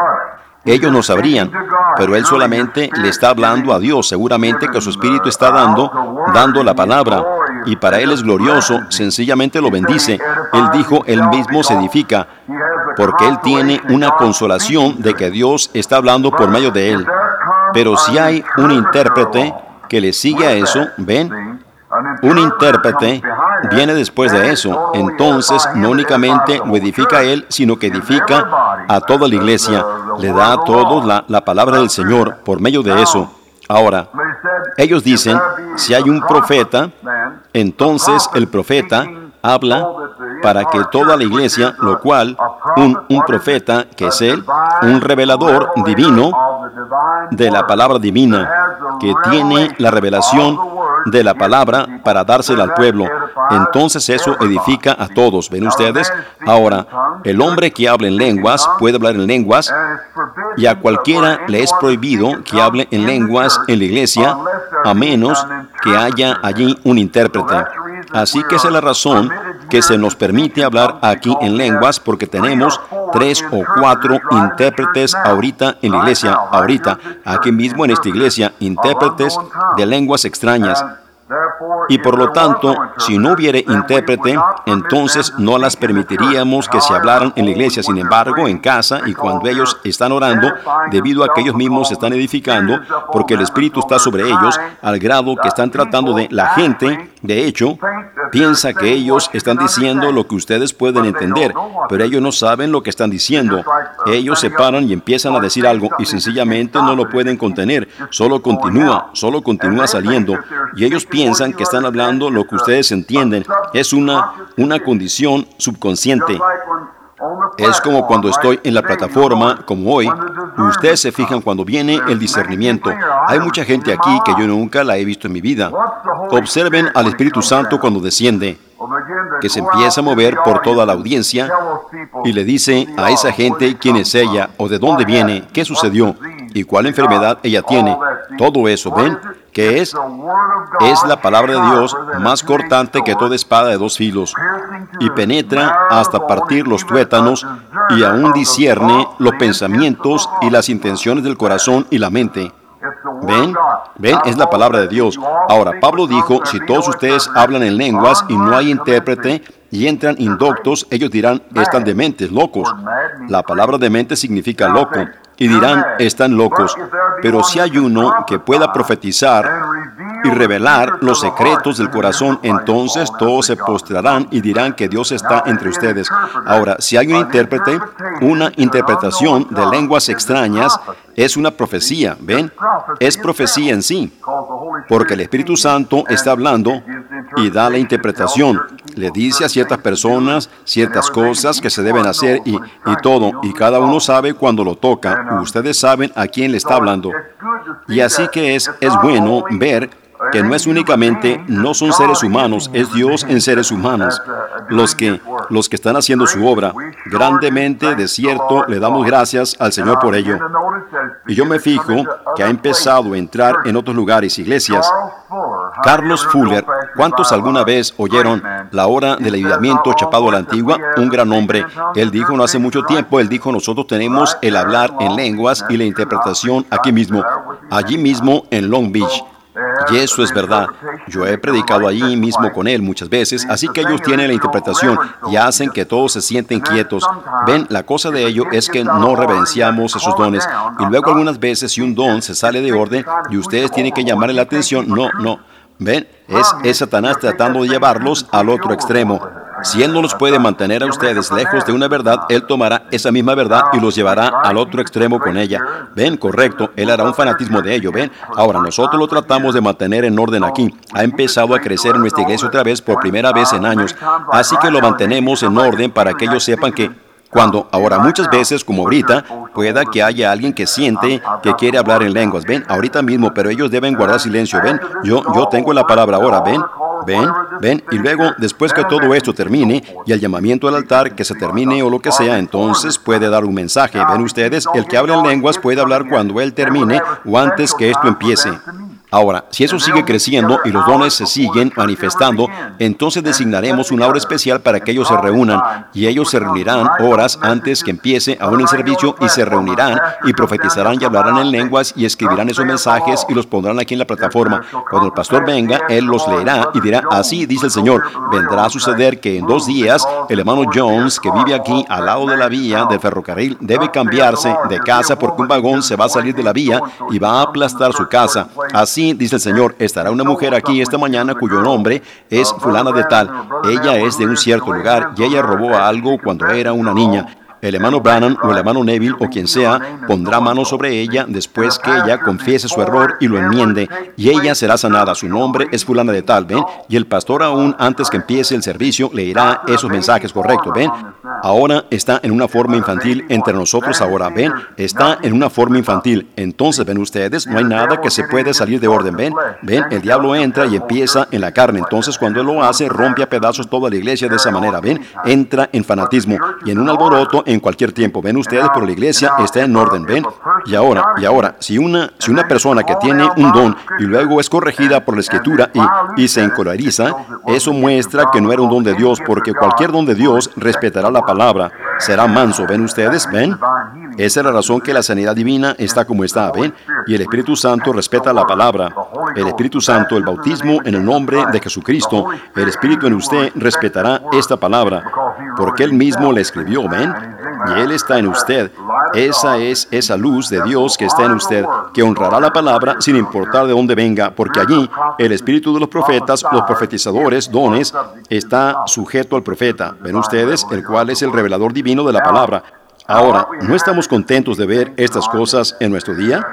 Ellos no sabrían, pero él solamente le está hablando a Dios. Seguramente que su espíritu está dando, dando la palabra, y para él es glorioso, sencillamente lo bendice. Él dijo, él mismo se edifica, porque él tiene una consolación de que Dios está hablando por medio de él. Pero si hay un intérprete que le sigue a eso, ¿ven? Un intérprete viene después de eso. Entonces, no únicamente lo edifica a él, sino que edifica a toda la iglesia. Le da a todos la, la palabra del Señor por medio de eso. Ahora, ellos dicen, si hay un profeta, entonces el profeta habla para que toda la iglesia, lo cual, un, un profeta, que es él, un revelador divino de la palabra divina, que tiene la revelación de la palabra para dársela al pueblo. Entonces eso edifica a todos. ¿Ven ustedes? Ahora, el hombre que habla en lenguas puede hablar en lenguas, y a cualquiera le es prohibido que hable en lenguas en la iglesia, a menos que haya allí un intérprete. Así que esa es la razón que se nos permite hablar aquí en lenguas, porque tenemos tres o cuatro intérpretes ahorita en la iglesia, ahorita, aquí mismo en esta iglesia, intérpretes de lenguas extrañas. Y por lo tanto, si no hubiere intérprete, entonces no las permitiríamos que se hablaran en la iglesia. Sin embargo, en casa y cuando ellos están orando, debido a que ellos mismos se están edificando, porque el Espíritu está sobre ellos, al grado que están tratando de... La gente, de hecho, piensa que ellos están diciendo lo que ustedes pueden entender, pero ellos no saben lo que están diciendo. Ellos se paran y empiezan a decir algo y sencillamente no lo pueden contener. Solo continúa, solo continúa saliendo. Y ellos piensan que están hablando lo que ustedes entienden. Es una, una condición subconsciente. Es como cuando estoy en la plataforma, como hoy. Ustedes se fijan cuando viene el discernimiento. Hay mucha gente aquí que yo nunca la he visto en mi vida. Observen al Espíritu Santo cuando desciende, que se empieza a mover por toda la audiencia y le dice a esa gente quién es ella, o de dónde viene, qué sucedió y cuál enfermedad ella tiene. Todo eso, ¿ven? ¿Qué es? Es la palabra de Dios, más cortante que toda espada de dos filos, y penetra hasta partir los tuétanos y aún discierne los pensamientos y las intenciones del corazón y la mente. ¿Ven? ¿Ven? Es la palabra de Dios. Ahora, Pablo dijo, si todos ustedes hablan en lenguas y no hay intérprete y entran indoctos, ellos dirán, están dementes, locos. La palabra demente significa loco. Y dirán, están locos. Pero si hay uno que pueda profetizar y revelar los secretos del corazón. Entonces todos se postrarán y dirán que Dios está entre ustedes. Ahora, si hay un intérprete, una interpretación de lenguas extrañas es una profecía, ¿ven? Es profecía en sí, porque el Espíritu Santo está hablando y da la interpretación. Le dice a ciertas personas ciertas cosas que se deben hacer y, y todo, y cada uno sabe cuando lo toca. Ustedes saben a quién le está hablando. Y así que es, es bueno ver que no es únicamente, no son seres humanos, es Dios en seres humanos, los que, los que están haciendo su obra. Grandemente, de cierto, le damos gracias al Señor por ello. Y yo me fijo que ha empezado a entrar en otros lugares, iglesias. Carlos Fuller, ¿cuántos alguna vez oyeron la hora del avivamiento chapado a la antigua? Un gran hombre. Él dijo no hace mucho tiempo, él dijo, nosotros tenemos el hablar en lenguas y la interpretación aquí mismo, allí mismo en Long Beach. Y eso es verdad. Yo he predicado allí mismo con él muchas veces, así que ellos tienen la interpretación y hacen que todos se sienten quietos. Ven, la cosa de ello es que no reverenciamos esos dones. Y luego algunas veces si un don se sale de orden y ustedes tienen que llamarle la atención, no, no. Ven, es, es Satanás tratando de llevarlos al otro extremo. Si Él no los puede mantener a ustedes lejos de una verdad, Él tomará esa misma verdad y los llevará al otro extremo con ella. Ven, correcto, Él hará un fanatismo de ello, ven. Ahora, nosotros lo tratamos de mantener en orden aquí. Ha empezado a crecer en nuestra iglesia otra vez por primera vez en años. Así que lo mantenemos en orden para que ellos sepan que cuando, ahora muchas veces, como ahorita, pueda que haya alguien que siente que quiere hablar en lenguas, ven, ahorita mismo, pero ellos deben guardar silencio, ven, yo, yo tengo la palabra ahora, ven, ven, ven, y luego, después que todo esto termine, y el llamamiento al altar, que se termine o lo que sea, entonces puede dar un mensaje, ven ustedes, el que habla en lenguas puede hablar cuando él termine o antes que esto empiece. Ahora, si eso sigue creciendo y los dones se siguen manifestando, entonces designaremos una hora especial para que ellos se reúnan, y ellos se reunirán horas antes que empiece aún el servicio, y se reunirán y profetizarán y hablarán en lenguas y escribirán esos mensajes y los pondrán aquí en la plataforma. Cuando el pastor venga, él los leerá y dirá, así dice el Señor. Vendrá a suceder que en dos días el hermano Jones, que vive aquí al lado de la vía del ferrocarril, debe cambiarse de casa porque un vagón se va a salir de la vía y va a aplastar su casa. Así dice el Señor, estará una mujer aquí esta mañana cuyo nombre es fulana de tal. Ella es de un cierto lugar y ella robó algo cuando era una niña. El hermano Branham o el hermano Neville o quien sea pondrá mano sobre ella después que ella confiese su error y lo enmiende, y ella será sanada. Su nombre es fulana de tal, ¿ven? Y el pastor aún antes que empiece el servicio leerá esos mensajes correctos, ¿ven? Ahora está en una forma infantil entre nosotros ahora, ¿ven? Está en una forma infantil. Entonces, ven ustedes, no hay nada que se puede salir de orden, ¿ven? ¿Ven? El diablo entra y empieza en la carne. Entonces, cuando él lo hace, rompe a pedazos toda la iglesia de esa manera, ¿ven? Entra en fanatismo y en un alboroto en cualquier tiempo, ven ustedes, pero la iglesia está en orden, ven. Y ahora, y ahora, si una, si una persona que tiene un don y luego es corregida por la Escritura y, y se encoleriza, eso muestra que no era un don de Dios, porque cualquier don de Dios respetará la palabra, será manso, ven ustedes, ven. Esa es la razón que la sanidad divina está como está, ven. Y el Espíritu Santo respeta la palabra. El Espíritu Santo, el bautismo en el nombre de Jesucristo, el Espíritu en usted respetará esta palabra, porque Él mismo la escribió, ven. Y Él está en usted. Esa es esa luz de Dios que está en usted, que honrará la palabra sin importar de dónde venga, porque allí el espíritu de los profetas, los profetizadores, dones, está sujeto al profeta. ¿Ven ustedes? El cual es el revelador divino de la palabra. Ahora, ¿no estamos contentos de ver estas cosas en nuestro día?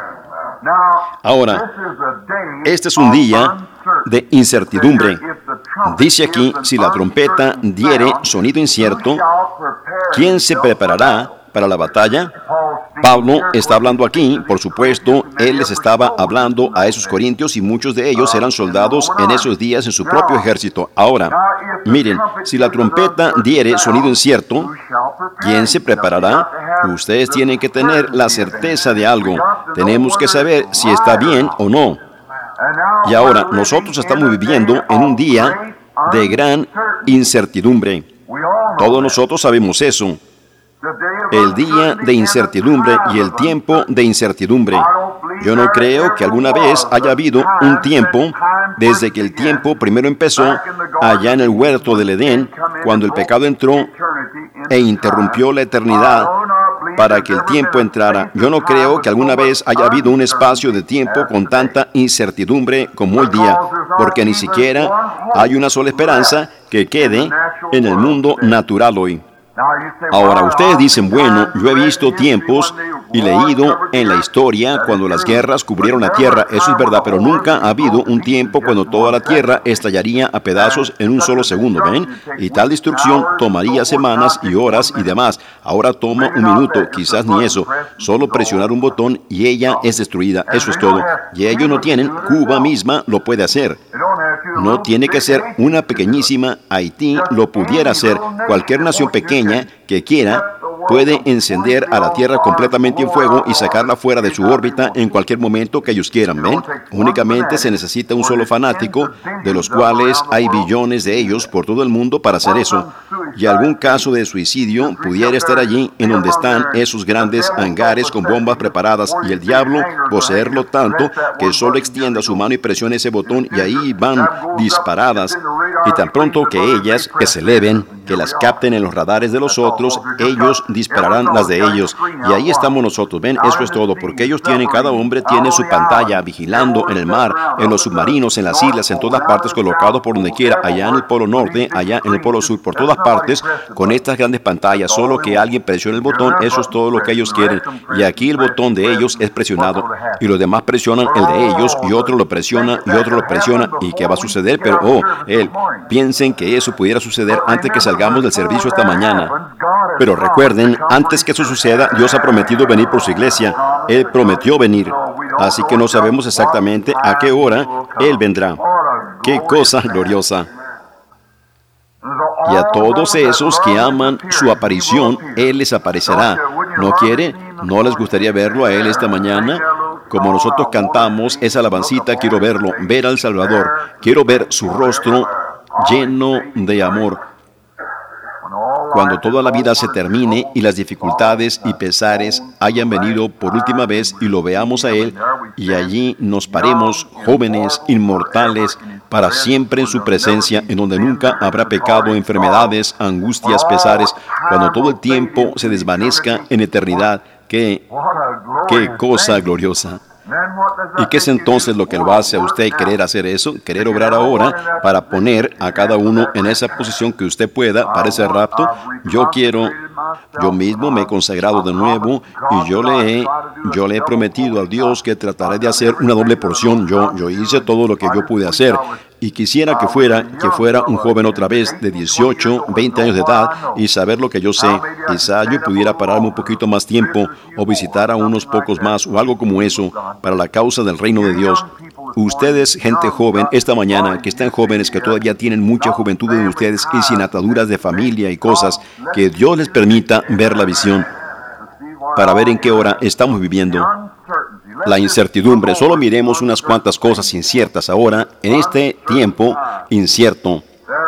Ahora, este es un día de incertidumbre. Dice aquí, si la trompeta diere sonido incierto, ¿quién se preparará para la batalla? Pablo está hablando aquí, por supuesto, él les estaba hablando a esos corintios y muchos de ellos eran soldados en esos días en su propio ejército. Ahora, miren, si la trompeta diere sonido incierto, ¿quién se preparará? Ustedes tienen que tener la certeza de algo. Tenemos que saber si está bien o no. Y ahora, nosotros estamos viviendo en un día de gran incertidumbre. Todos nosotros sabemos eso. El día de incertidumbre y el tiempo de incertidumbre. Yo no creo que alguna vez haya habido un tiempo, desde que el tiempo primero empezó, allá en el huerto del Edén, cuando el pecado entró e interrumpió la eternidad. para que el tiempo entrara. Yo no creo que alguna vez haya habido un espacio de tiempo con tanta incertidumbre como hoy día, porque ni siquiera hay una sola esperanza que quede en el mundo natural hoy. Ahora, ustedes dicen, bueno, yo he visto tiempos y leído en la historia cuando las guerras cubrieron la tierra. Eso es verdad, pero nunca ha habido un tiempo cuando toda la tierra estallaría a pedazos en un solo segundo, ¿ven? Y tal destrucción tomaría semanas y horas y demás. Ahora toma un minuto, quizás ni eso. Solo presionar un botón y ella es destruida. Eso es todo. Y ellos no tienen, Cuba misma lo puede hacer. No tiene que ser una pequeñísima. Haití lo pudiera hacer. Cualquier nación pequeña que quiera puede encender a la Tierra completamente en fuego y sacarla fuera de su órbita en cualquier momento que ellos quieran, ¿ven? Únicamente se necesita un solo fanático, de los cuales hay billones de ellos por todo el mundo para hacer eso. Y algún caso de suicidio pudiera estar allí en donde están esos grandes hangares con bombas preparadas y el diablo poseerlo tanto que solo extienda su mano y presione ese botón y ahí van disparadas. Y tan pronto que ellas, que se eleven, que las capten en los radares de los otros, ellos dispararán las de ellos. Y ahí estamos nosotros, ven, eso es todo, porque ellos tienen, cada hombre tiene su pantalla vigilando en el mar, en los submarinos, en las islas, en todas partes, colocados por donde quiera, allá en el polo norte, allá en el polo sur, por todas partes, con estas grandes pantallas. Solo que alguien presione el botón, eso es todo lo que ellos quieren. Y aquí el botón de ellos es presionado, y los demás presionan el de ellos, y otro lo presiona, y otro lo presiona. ¿Y qué va a suceder? Pero, oh, él, piensen que eso pudiera suceder antes que salgamos del servicio esta mañana. Pero recuerden, antes que eso suceda, Dios ha prometido venir por su iglesia. Él prometió venir. Así que no sabemos exactamente a qué hora Él vendrá. ¡Qué cosa gloriosa! Y a todos esos que aman su aparición, Él les aparecerá. ¿No quiere? ¿No les gustaría verlo a Él esta mañana? Como nosotros cantamos esa alabancita, quiero verlo, ver al Salvador. Quiero ver su rostro lleno de amor. Cuando toda la vida se termine y las dificultades y pesares hayan venido por última vez y lo veamos a Él, y allí nos paremos jóvenes, inmortales, para siempre en su presencia, en donde nunca habrá pecado, enfermedades, angustias, pesares, cuando todo el tiempo se desvanezca en eternidad. ¡Qué, qué cosa gloriosa! ¿Y qué es entonces lo que lo hace a usted querer hacer eso? Querer obrar ahora para poner a cada uno en esa posición que usted pueda para ese rapto. Yo quiero, yo mismo me he consagrado de nuevo y yo le he, yo le he prometido a Dios que trataré de hacer una doble porción. Yo, yo hice todo lo que yo pude hacer. Y quisiera que fuera, que fuera un joven otra vez de dieciocho, veinte años de edad y saber lo que yo sé. Quizá yo pudiera pararme un poquito más tiempo o visitar a unos pocos más o algo como eso para la causa del reino de Dios. Ustedes, gente joven, esta mañana, que están jóvenes, que todavía tienen mucha juventud en ustedes y sin ataduras de familia y cosas, que Dios les permita ver la visión para ver en qué hora estamos viviendo. La incertidumbre. Solo miremos unas cuantas cosas inciertas ahora, en este tiempo incierto.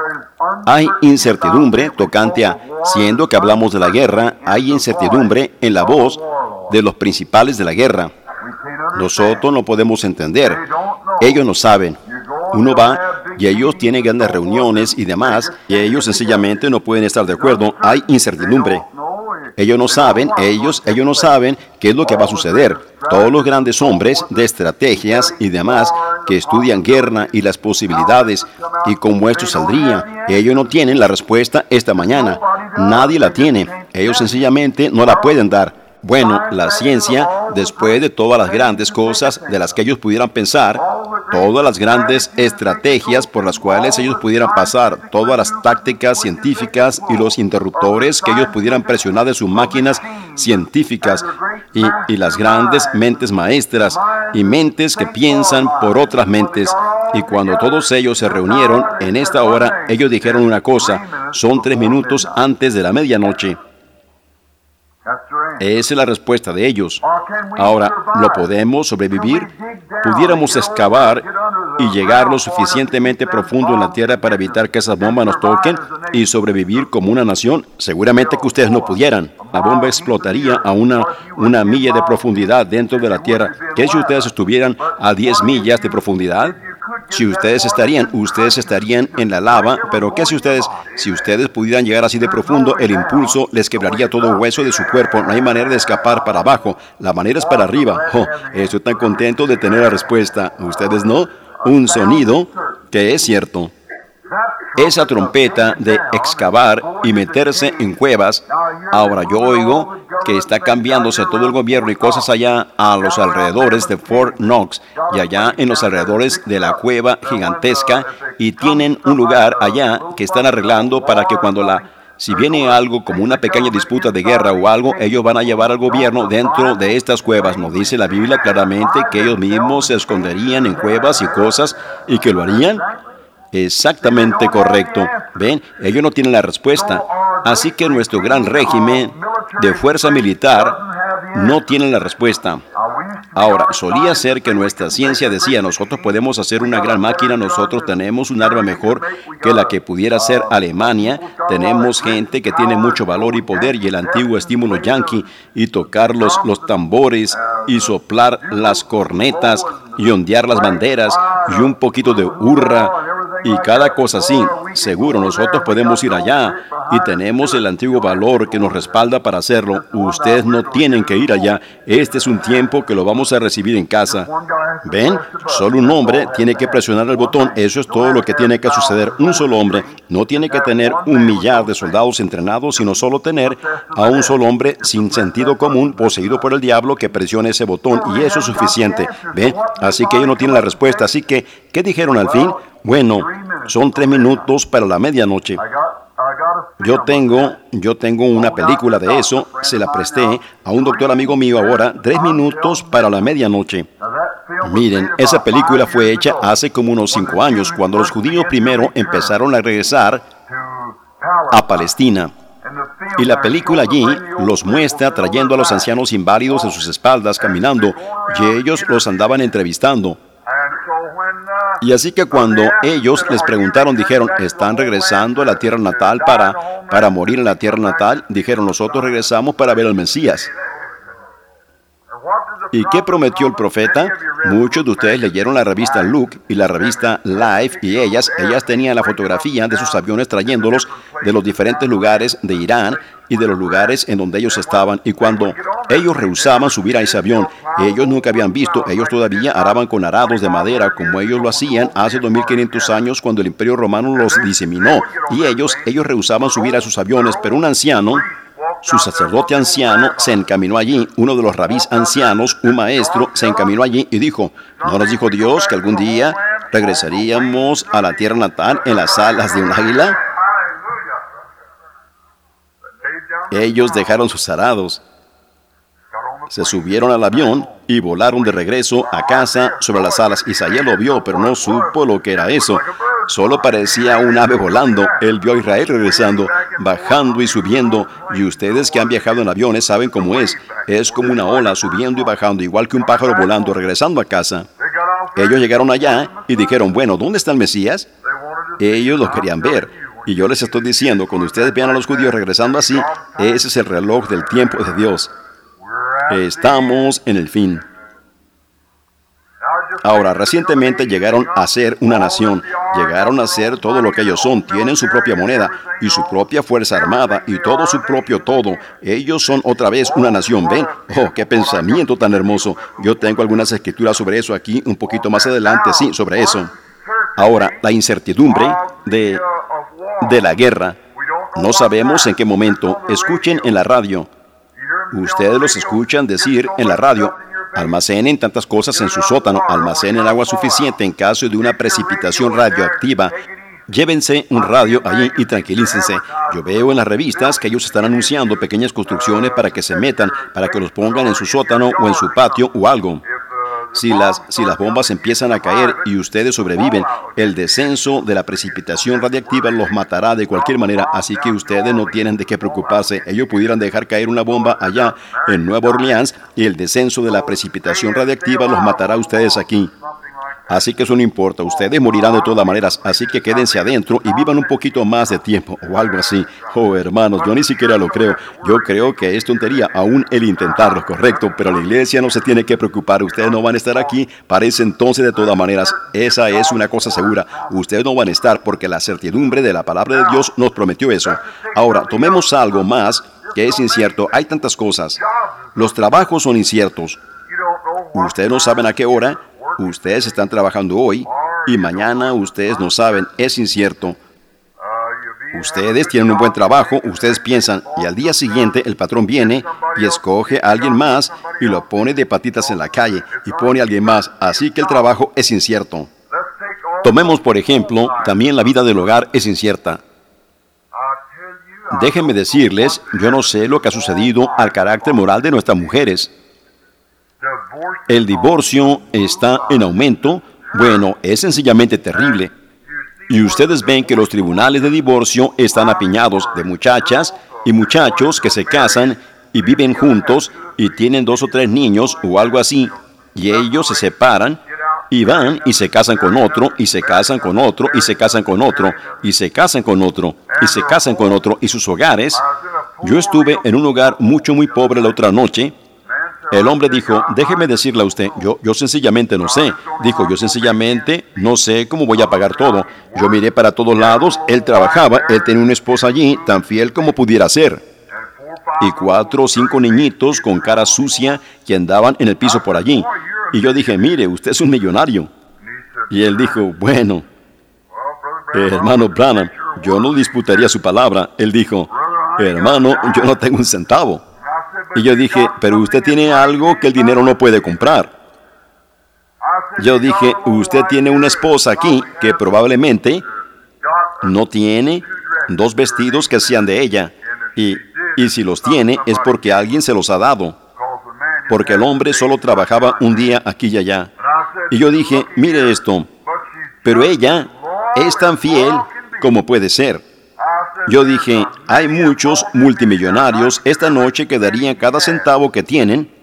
Hay incertidumbre tocante a, siendo que hablamos de la guerra, hay incertidumbre en la voz de los principales de la guerra. Nosotros no podemos entender. Ellos no saben. Uno va y ellos tienen grandes reuniones y demás, y ellos sencillamente no pueden estar de acuerdo. Hay incertidumbre. Ellos no saben, ellos, ellos no saben qué es lo que va a suceder. Todos los grandes hombres de estrategias y demás que estudian guerra y las posibilidades y cómo esto saldría, ellos no tienen la respuesta esta mañana. Nadie la tiene. Ellos sencillamente no la pueden dar. Bueno, la ciencia, después de todas las grandes cosas de las que ellos pudieran pensar, todas las grandes estrategias por las cuales ellos pudieran pasar, todas las tácticas científicas y los interruptores que ellos pudieran presionar de sus máquinas científicas y, y las grandes mentes maestras y mentes que piensan por otras mentes. Y cuando todos ellos se reunieron en esta hora, ellos dijeron una cosa: son tres minutos antes de la medianoche. Esa es la respuesta de ellos. Ahora, ¿lo podemos sobrevivir? ¿Pudiéramos excavar y llegar lo suficientemente profundo en la tierra para evitar que esas bombas nos toquen y sobrevivir como una nación? Seguramente que ustedes no pudieran. La bomba explotaría a una, una milla de profundidad dentro de la tierra. ¿Qué si ustedes estuvieran a diez millas de profundidad? Si ustedes estarían, ustedes estarían en la lava, pero ¿qué si ustedes, si ustedes pudieran llegar así de profundo, el impulso les quebraría todo hueso de su cuerpo, no hay manera de escapar para abajo, la manera es para arriba. Oh, estoy tan contento de tener la respuesta. ¿Ustedes no? Un sonido que es cierto. Esa trompeta de excavar y meterse en cuevas. Ahora yo oigo que está cambiándose todo el gobierno y cosas allá a los alrededores de Fort Knox y allá en los alrededores de la cueva gigantesca, y tienen un lugar allá que están arreglando para que cuando la si viene algo como una pequeña disputa de guerra o algo, ellos van a llevar al gobierno dentro de estas cuevas. Nos dice la Biblia claramente que ellos mismos se esconderían en cuevas y cosas y que lo harían. Exactamente correcto. ¿Ven? Ellos no tienen la respuesta. Así que nuestro gran régimen de fuerza militar no tiene la respuesta. Ahora, solía ser que nuestra ciencia decía, nosotros podemos hacer una gran máquina, nosotros tenemos un arma mejor que la que pudiera ser Alemania, tenemos gente que tiene mucho valor y poder, y el antiguo estímulo yanqui, y tocar los, los tambores, y soplar las cornetas, y ondear las banderas, y un poquito de hurra, y cada cosa así. Seguro, nosotros podemos ir allá, y tenemos el antiguo valor que nos respalda para hacerlo. Ustedes no tienen que ir allá. Este es un tiempo que lo vamos a recibir en casa. ¿Ven? Solo un hombre tiene que presionar el botón. Eso es todo lo que tiene que suceder. Un solo hombre. No tiene que tener un millar de soldados entrenados, sino solo tener a un solo hombre sin sentido común, poseído por el diablo, que presione ese botón. Y eso es suficiente. ¿Ven? Así que ellos no tienen la respuesta. Así que, ¿qué dijeron al fin? Bueno, son tres minutos para la medianoche. Yo tengo, yo tengo una película de eso, se la presté a un doctor amigo mío ahora, tres minutos para la medianoche. Miren, esa película fue hecha hace como unos cinco años, cuando los judíos primero empezaron a regresar a Palestina. Y la película allí los muestra trayendo a los ancianos inválidos en sus espaldas, caminando, y ellos los andaban entrevistando. Y así que cuando ellos les preguntaron, dijeron, ¿están regresando a la tierra natal para, para morir en la tierra natal? Dijeron, nosotros regresamos para ver al Mesías. ¿Y qué prometió el profeta? Muchos de ustedes leyeron la revista Look y la revista Life, y ellas, ellas tenían la fotografía de sus aviones trayéndolos de los diferentes lugares de Irán y de los lugares en donde ellos estaban. Y cuando ellos rehusaban subir a ese avión, ellos nunca habían visto, ellos todavía araban con arados de madera, como ellos lo hacían hace dos mil quinientos años cuando el Imperio Romano los diseminó. Y ellos, ellos rehusaban subir a sus aviones, pero un anciano, su sacerdote anciano, se encaminó allí. Uno de los rabís ancianos, un maestro, se encaminó allí y dijo, ¿no nos dijo Dios que algún día regresaríamos a la tierra natal en las alas de un águila? Ellos dejaron sus arados, se subieron al avión y volaron de regreso a casa sobre las alas. Isaías lo vio, pero no supo lo que era eso. Solo parecía un ave volando. Él vio a Israel regresando, bajando y subiendo. Y ustedes que han viajado en aviones saben cómo es. Es como una ola subiendo y bajando, igual que un pájaro volando, regresando a casa. Ellos llegaron allá y dijeron, bueno, ¿dónde está el Mesías? Ellos lo querían ver. Y yo les estoy diciendo, cuando ustedes vean a los judíos regresando así, ese es el reloj del tiempo de Dios. Estamos en el fin. Ahora, recientemente llegaron a ser una nación, llegaron a ser todo lo que ellos son, tienen su propia moneda y su propia fuerza armada y todo su propio todo. Ellos son otra vez una nación, ¿ven? Oh, qué pensamiento tan hermoso. Yo tengo algunas escrituras sobre eso aquí, un poquito más adelante, sí, sobre eso. Ahora, la incertidumbre de, de la guerra, no sabemos en qué momento. Escuchen en la radio. Ustedes los escuchan decir en la radio, almacenen tantas cosas en su sótano, almacenen agua suficiente en caso de una precipitación radioactiva. Llévense un radio allí y tranquilícense. Yo veo en las revistas que ellos están anunciando pequeñas construcciones para que se metan, para que los pongan en su sótano o en su patio o algo. Si las, si las bombas empiezan a caer y ustedes sobreviven, el descenso de la precipitación radiactiva los matará de cualquier manera, así que ustedes no tienen de qué preocuparse. Ellos pudieran dejar caer una bomba allá en Nueva Orleans y el descenso de la precipitación radiactiva los matará a ustedes aquí. Así que eso no importa, ustedes morirán de todas maneras, así que quédense adentro y vivan un poquito más de tiempo, o algo así. Oh, hermanos, yo ni siquiera lo creo. Yo creo que es tontería aún el intentarlo, correcto, pero la iglesia no se tiene que preocupar. Ustedes no van a estar aquí para ese entonces de todas maneras. Esa es una cosa segura. Ustedes no van a estar porque la certidumbre de la palabra de Dios nos prometió eso. Ahora, tomemos algo más que es incierto. Hay tantas cosas. Los trabajos son inciertos. Ustedes no saben a qué hora. Ustedes están trabajando hoy y mañana ustedes no saben, es incierto. Ustedes tienen un buen trabajo, ustedes piensan, y al día siguiente el patrón viene y escoge a alguien más y lo pone de patitas en la calle y pone a alguien más, así que el trabajo es incierto. Tomemos, por ejemplo, también la vida del hogar es incierta. Déjenme decirles, yo no sé lo que ha sucedido al carácter moral de nuestras mujeres. El divorcio está en aumento. Bueno, es sencillamente terrible. Y ustedes ven que los tribunales de divorcio están apiñados de muchachas y muchachos que se casan y viven juntos y tienen dos o tres niños o algo así, y ellos se separan y van y se casan con otro, y se casan con otro, y se casan con otro, y se casan con otro, y se casan con otro, y sus hogares. Yo estuve en un hogar mucho, muy pobre la otra noche. El hombre dijo, déjeme decirle a usted, yo, yo sencillamente no sé. Dijo, yo sencillamente no sé cómo voy a pagar todo. Yo miré para todos lados, él trabajaba, él tenía una esposa allí, tan fiel como pudiera ser. Y cuatro o cinco niñitos con cara sucia que andaban en el piso por allí. Y yo dije, mire, usted es un millonario. Y él dijo, bueno, eh, hermano Branham, yo no disputaría su palabra. Él dijo, hermano, yo no tengo un centavo. Y yo dije, pero usted tiene algo que el dinero no puede comprar. Yo dije, usted tiene una esposa aquí que probablemente no tiene dos vestidos que sean de ella. Y, y si los tiene es porque alguien se los ha dado. Porque el hombre solo trabajaba un día aquí y allá. Y yo dije, mire esto, pero ella es tan fiel como puede ser. Yo dije, hay muchos multimillonarios esta noche que darían cada centavo que tienen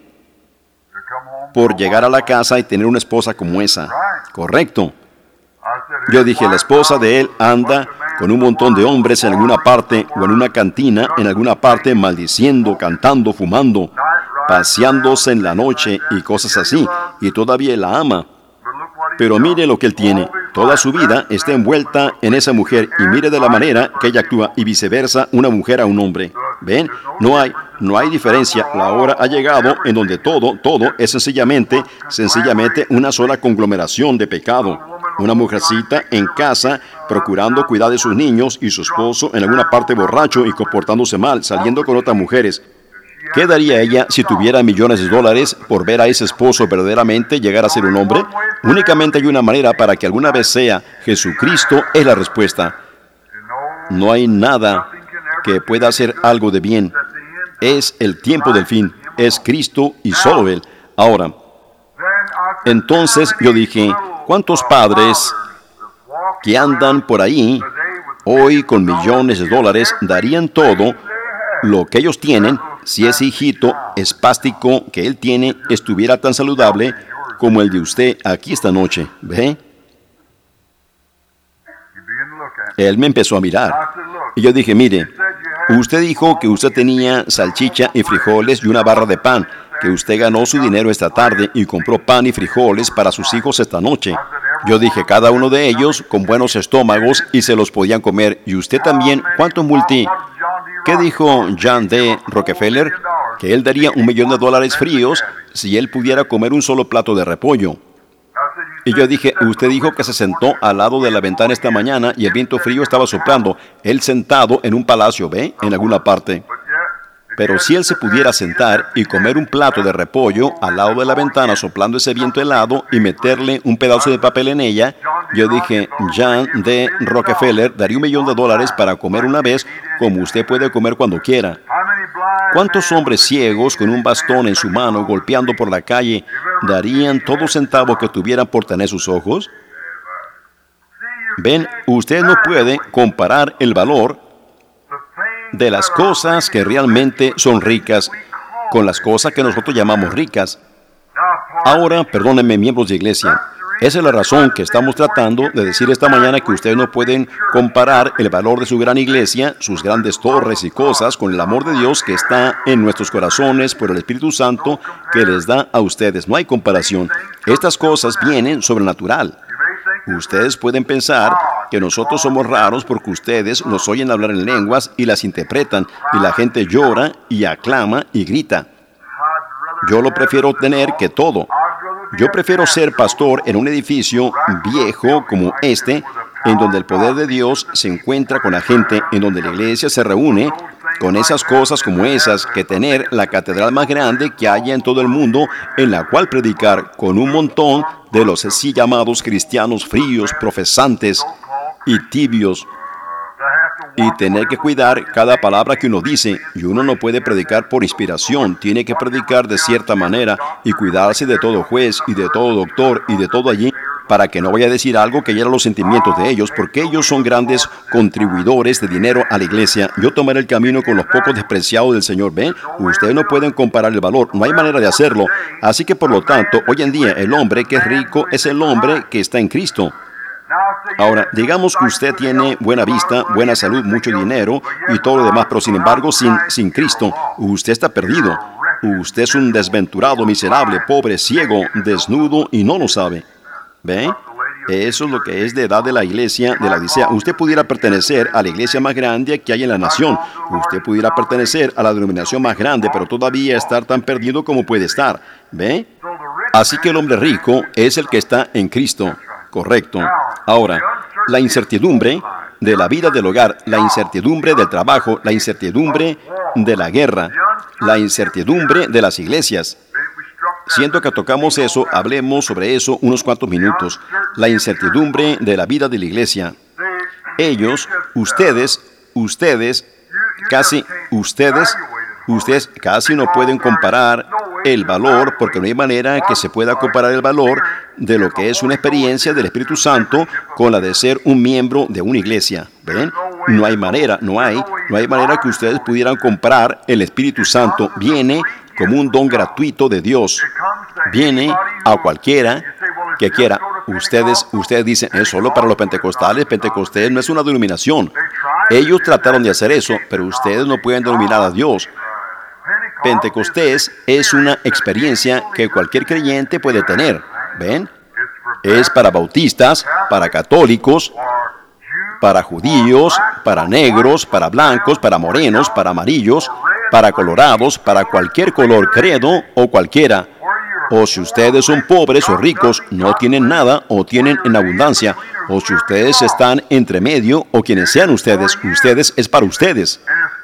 por llegar a la casa y tener una esposa como esa. Correcto. Yo dije, la esposa de él anda con un montón de hombres en alguna parte o en una cantina en alguna parte maldiciendo, cantando, fumando, paseándose en la noche y cosas así, y todavía la ama. Pero mire lo que él tiene. Toda su vida está envuelta en esa mujer y mire de la manera que ella actúa y viceversa, una mujer a un hombre. ¿Ven? No hay, no hay diferencia. La hora ha llegado en donde todo, todo es sencillamente, sencillamente una sola conglomeración de pecado. Una mujercita en casa procurando cuidar de sus niños y su esposo en alguna parte borracho y comportándose mal, saliendo con otras mujeres. ¿Qué daría ella si tuviera millones de dólares por ver a ese esposo verdaderamente llegar a ser un hombre? Únicamente hay una manera para que alguna vez sea. Jesucristo es la respuesta. No hay nada que pueda hacer algo de bien. Es el tiempo del fin. Es Cristo y solo Él. Ahora, entonces yo dije, ¿cuántos padres que andan por ahí hoy con millones de dólares darían todo lo que ellos tienen si ese hijito espástico que él tiene estuviera tan saludable como el de usted aquí esta noche? ¿Ve? Él me empezó a mirar. Y yo dije, mire, usted dijo que usted tenía salchicha y frijoles y una barra de pan, que usted ganó su dinero esta tarde y compró pan y frijoles para sus hijos esta noche. Yo dije, cada uno de ellos con buenos estómagos y se los podían comer. Y usted también, ¿cuánto multi? ¿Qué dijo John D. Rockefeller? Que él daría un millón de dólares fríos si él pudiera comer un solo plato de repollo. Y yo dije, usted dijo que se sentó al lado de la ventana esta mañana y el viento frío estaba soplando. Él sentado en un palacio, ¿ve? En alguna parte. Pero si él se pudiera sentar y comer un plato de repollo al lado de la ventana soplando ese viento helado y meterle un pedazo de papel en ella, yo dije, John D. Rockefeller daría un millón de dólares para comer una vez como usted puede comer cuando quiera. ¿Cuántos hombres ciegos con un bastón en su mano golpeando por la calle darían todo centavo que tuvieran por tener sus ojos? Ven, usted no puede comparar el valor de las cosas que realmente son ricas con las cosas que nosotros llamamos ricas. Ahora, perdónenme, miembros de iglesia, Esa es la razón que estamos tratando de decir esta mañana, que ustedes no pueden comparar el valor de su gran iglesia, sus grandes torres y cosas, con el amor de Dios que está en nuestros corazones por el Espíritu Santo que les da a ustedes. No hay comparación. Estas cosas vienen sobrenatural. Ustedes pueden pensar que nosotros somos raros porque ustedes nos oyen hablar en lenguas y las interpretan, y la gente llora y aclama y grita. Yo lo prefiero tener que todo. Yo prefiero ser pastor en un edificio viejo como este, en donde el poder de Dios se encuentra con la gente, en donde la iglesia se reúne con esas cosas como esas, que tener la catedral más grande que haya en todo el mundo, en la cual predicar con un montón de los así llamados cristianos fríos, profesantes y tibios, y tener que cuidar cada palabra que uno dice. Y uno no puede predicar por inspiración, tiene que predicar de cierta manera y cuidarse de todo juez y de todo doctor y de todo allí, para que no vaya a decir algo que hiera los sentimientos de ellos, porque ellos son grandes contribuidores de dinero a la iglesia. Yo tomaré el camino con los pocos despreciados del Señor. ¿Ven? Ustedes no pueden comparar el valor, no hay manera de hacerlo. Así que, por lo tanto, hoy en día el hombre que es rico es el hombre que está en Cristo. Ahora, digamos que usted tiene buena vista, buena salud, mucho dinero y todo lo demás, pero sin embargo, sin, sin Cristo, usted está perdido. Usted es un desventurado, miserable, pobre, ciego, desnudo y no lo sabe. ¿Ve? Eso es lo que es de edad de la iglesia de la Odisea. Usted pudiera pertenecer a la iglesia más grande que hay en la nación. Usted pudiera pertenecer a la denominación más grande, pero todavía estar tan perdido como puede estar. ¿Ve? Así que el hombre rico es el que está en Cristo. Correcto. Ahora, la incertidumbre de la vida del hogar, la incertidumbre del trabajo, la incertidumbre de la guerra, la incertidumbre de las iglesias. Siento que tocamos eso, hablemos sobre eso unos cuantos minutos. La incertidumbre de la vida de la iglesia. Ellos, ustedes, ustedes, casi ustedes, ustedes casi no pueden comparar el valor, porque no hay manera que se pueda comparar el valor de lo que es una experiencia del Espíritu Santo con la de ser un miembro de una iglesia. ¿Ven? No hay manera, no hay, no hay manera que ustedes pudieran comprar el Espíritu Santo. Viene como un don gratuito de Dios. Viene a cualquiera que quiera. Ustedes, ustedes dicen, es solo para los pentecostales. Pentecostés no es una denominación. Ellos trataron de hacer eso, pero ustedes no pueden denominar a Dios. Pentecostés es una experiencia que cualquier creyente puede tener. ¿Ven? Es para bautistas, para católicos, para judíos, para negros, para blancos, para morenos, para amarillos, para colorados, para cualquier color, credo o cualquiera. O si ustedes son pobres o ricos, no tienen nada o tienen en abundancia. O si ustedes están entre medio o quienes sean ustedes, ustedes es para ustedes.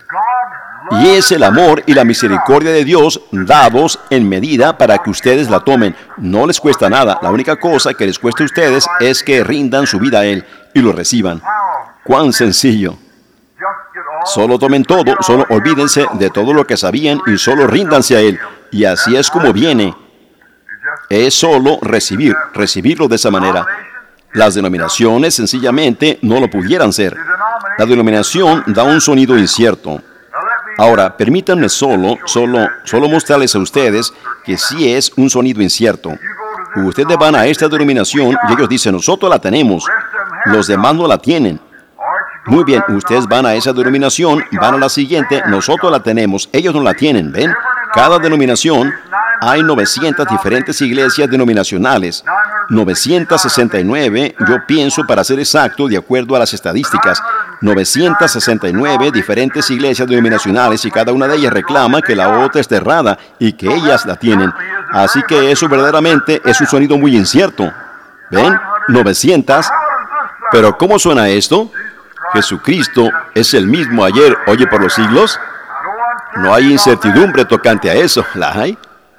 Y es el amor y la misericordia de Dios dados en medida para que ustedes la tomen. No les cuesta nada. La única cosa que les cuesta a ustedes es que rindan su vida a Él y lo reciban. ¡Cuán sencillo! Solo tomen todo, solo olvídense de todo lo que sabían y solo ríndanse a Él. Y así es como viene. Es solo recibir, recibirlo de esa manera. Las denominaciones sencillamente no lo pudieran ser. La denominación da un sonido incierto. Ahora, permítanme solo, solo, solo mostrarles a ustedes que sí es un sonido incierto. Ustedes van a esta denominación y ellos dicen, nosotros la tenemos. Los demás no la tienen. Muy bien, ustedes van a esa denominación, van a la siguiente, nosotros la tenemos, ellos no la tienen, ¿ven? Cada denominación, hay novecientas diferentes iglesias denominacionales. novecientas sesenta y nueve, yo pienso para ser exacto, de acuerdo a las estadísticas, novecientas sesenta y nueve diferentes iglesias denominacionales y cada una de ellas reclama que la otra esté errada y que ellas la tienen. Así que eso verdaderamente es un sonido muy incierto. ¿Ven? novecientas. Pero ¿cómo suena esto? Jesucristo es el mismo ayer, hoy y por los siglos. No hay incertidumbre tocante a eso, ¿la hay?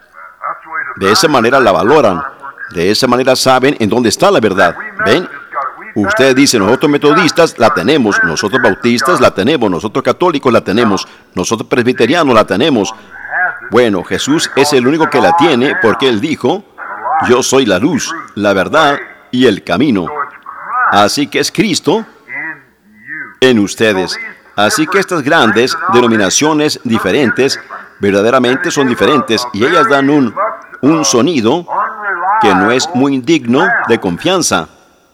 De esa manera la valoran. De esa manera saben en dónde está la verdad. ¿Ven? Usted dice, nosotros metodistas la tenemos, nosotros bautistas la tenemos, nosotros católicos la tenemos, nosotros presbiterianos la tenemos. Bueno, Jesús es el único que la tiene porque Él dijo, yo soy la luz, la verdad y el camino. Así que es Cristo en ustedes. Así que estas grandes denominaciones diferentes verdaderamente son diferentes y ellas dan un, un sonido que no es muy digno de confianza.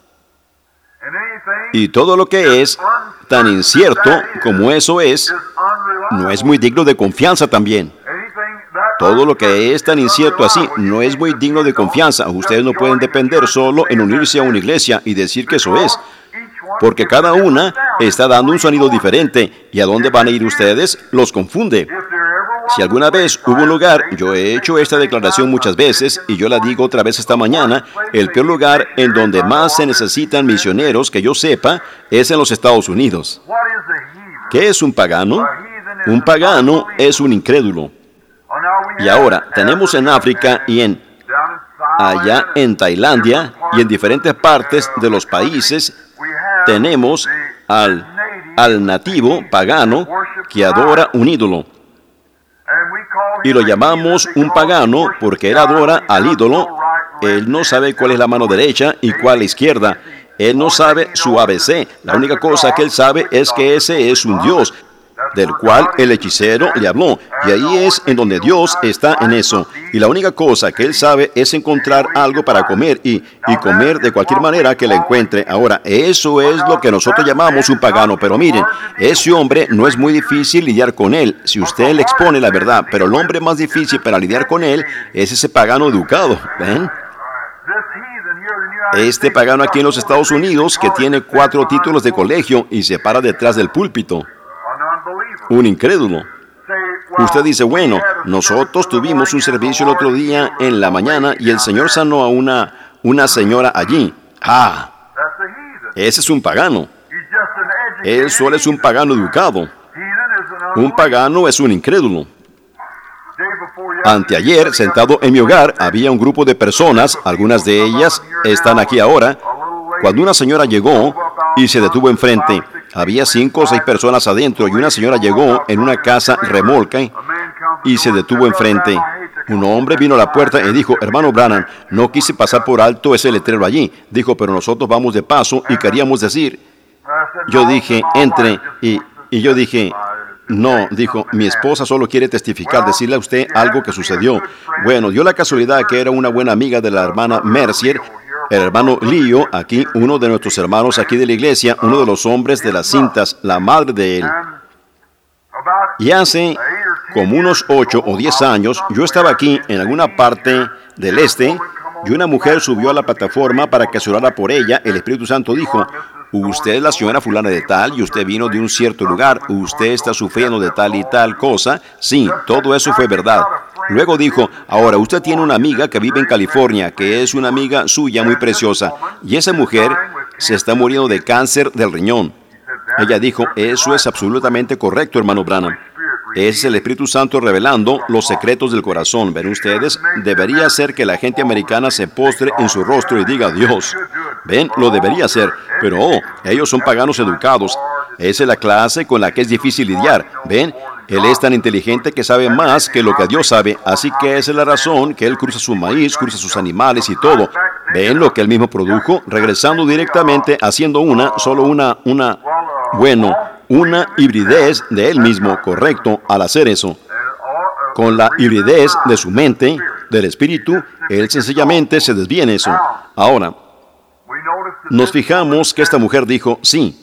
Y todo lo que es tan incierto como eso es, no es muy digno de confianza también. Todo lo que es tan incierto así no es muy digno de confianza. Ustedes no pueden depender solo en unirse a una iglesia y decir que eso es, porque cada una está dando un sonido diferente, y a dónde van a ir ustedes los confunde. Si alguna vez hubo un lugar, yo he hecho esta declaración muchas veces, y yo la digo otra vez esta mañana, el peor lugar en donde más se necesitan misioneros, que yo sepa, es en los Estados Unidos. ¿Qué es un pagano? Un pagano es un incrédulo. Y ahora, tenemos en África y en allá en Tailandia y en diferentes partes de los países, tenemos al, al nativo pagano que adora un ídolo. Y lo llamamos un pagano porque él adora al ídolo. Él no sabe cuál es la mano derecha y cuál la izquierda. Él no sabe su A B C. La única cosa que él sabe es que ese es un Dios, del cual el hechicero le habló. Y ahí es en donde Dios está en eso. Y la única cosa que él sabe es encontrar algo para comer y, y comer de cualquier manera que la encuentre. Ahora, eso es lo que nosotros llamamos un pagano. Pero miren, ese hombre no es muy difícil lidiar con él si usted le expone la verdad. Pero el hombre más difícil para lidiar con él es ese pagano educado. ¿Ven? Este pagano aquí en los Estados Unidos que tiene cuatro títulos de colegio y se para detrás del púlpito. Un incrédulo. Usted dice, bueno, nosotros tuvimos un servicio el otro día en la mañana y el Señor sanó a una, una señora allí. Ah, ese es un pagano. Él solo es un pagano educado. Un pagano es un incrédulo. Anteayer, sentado en mi hogar, había un grupo de personas, algunas de ellas están aquí ahora, cuando una señora llegó y se detuvo enfrente. Había cinco o seis personas adentro y una señora llegó en una casa remolca y se detuvo enfrente. Un hombre vino a la puerta y dijo, hermano Branham, no quise pasar por alto ese letrero allí. Dijo, pero nosotros vamos de paso y queríamos decir. Yo dije, entre, y, y yo dije, no, dijo, mi esposa solo quiere testificar, decirle a usted algo que sucedió. Bueno, dio la casualidad que era una buena amiga de la hermana Mercier, el hermano Leo, aquí, uno de nuestros hermanos aquí de la iglesia, uno de los hombres de las cintas, la madre de él. Y hace como unos ocho o diez años, yo estaba aquí en alguna parte del este, y una mujer subió a la plataforma para que se orara por ella. El Espíritu Santo dijo, usted es la señora fulana de tal, y usted vino de un cierto lugar, usted está sufriendo de tal y tal cosa. Sí, todo eso fue verdad. Luego dijo, ahora usted tiene una amiga que vive en California, que es una amiga suya muy preciosa, y esa mujer se está muriendo de cáncer del riñón. Ella dijo, eso es absolutamente correcto, hermano Branham. Es el Espíritu Santo revelando los secretos del corazón. ¿Ven ustedes? Debería ser que la gente americana se postre en su rostro y diga, Dios. ¿Ven? Lo debería ser. Pero, oh, ellos son paganos educados. Esa es la clase con la que es difícil lidiar. ¿Ven? Él es tan inteligente que sabe más que lo que Dios sabe. Así que esa es la razón que él cruza su maíz, cruza sus animales y todo. ¿Ven lo que él mismo produjo? Regresando directamente, haciendo una, solo una, una, bueno, una hibridez de él mismo, correcto, al hacer eso. Con la hibridez de su mente, del espíritu, él sencillamente se desvía en eso. Ahora, nos fijamos que esta mujer dijo, sí,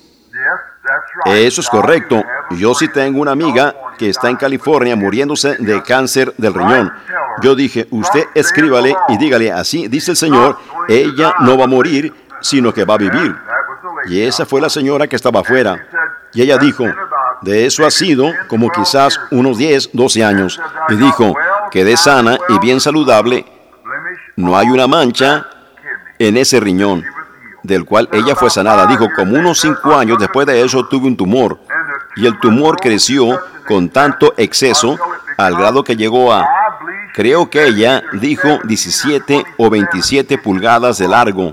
eso es correcto. Yo sí tengo una amiga que está en California muriéndose de cáncer del riñón. Yo dije, usted escríbale y dígale, así dice el Señor, ella no va a morir, sino que va a vivir. Y esa fue la señora que estaba afuera. Y ella dijo, de eso ha sido como quizás unos diez, doce años. Y dijo, quedé sana y bien saludable. No hay una mancha en ese riñón, del cual ella fue sanada. Dijo, como unos cinco años después de eso tuve un tumor. Y el tumor creció con tanto exceso, al grado que llegó a, creo que ella dijo diecisiete o veintisiete pulgadas de largo.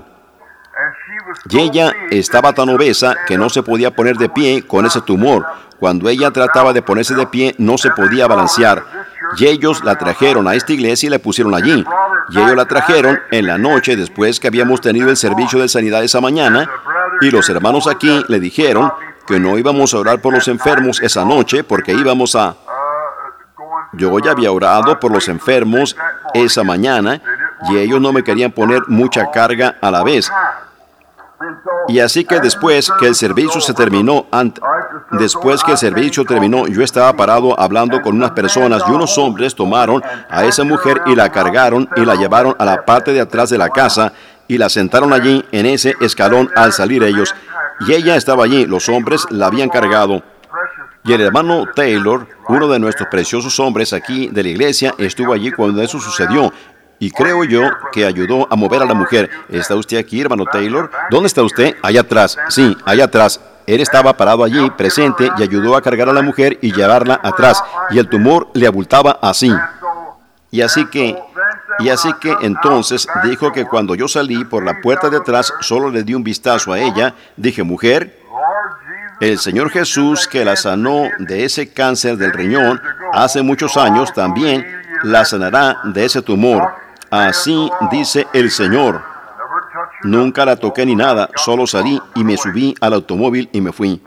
Y ella estaba tan obesa que no se podía poner de pie con ese tumor. Cuando ella trataba de ponerse de pie, no se podía balancear. Y ellos la trajeron a esta iglesia y la pusieron allí. Y ellos la trajeron en la noche después que habíamos tenido el servicio de sanidad esa mañana. Y los hermanos aquí le dijeron que no íbamos a orar por los enfermos esa noche porque íbamos a... Yo ya había orado por los enfermos esa mañana y ellos no me querían poner mucha carga a la vez. Y así que después que el servicio se terminó, ant- después que el servicio terminó, yo estaba parado hablando con unas personas y unos hombres tomaron a esa mujer y la cargaron y la llevaron a la parte de atrás de la casa y la sentaron allí en ese escalón al salir ellos. Y ella estaba allí, los hombres la habían cargado. Y el hermano Taylor, uno de nuestros preciosos hombres aquí de la iglesia, estuvo allí cuando eso sucedió. Y creo yo que ayudó a mover a la mujer. ¿Está usted aquí, hermano Taylor? ¿Dónde está usted? Allá atrás. Sí, allá atrás. Él estaba parado allí, presente, y ayudó a cargar a la mujer y llevarla atrás. Y el tumor le abultaba así. Y así que, y así que entonces dijo que cuando yo salí por la puerta de atrás, solo le di un vistazo a ella. Dije, mujer, el Señor Jesús que la sanó de ese cáncer del riñón hace muchos años, también la sanará de ese tumor. Así dice el Señor. Nunca la toqué ni nada, solo salí y me subí al automóvil y me fui.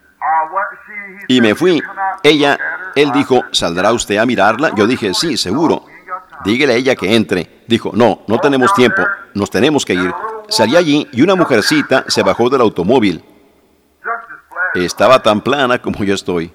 Y me fui. Ella, él dijo, ¿saldrá usted a mirarla? Yo dije, sí, seguro. Dígale a ella que entre. Dijo, no, no tenemos tiempo, nos tenemos que ir. Salí allí y una mujercita se bajó del automóvil. Estaba tan plana como yo estoy.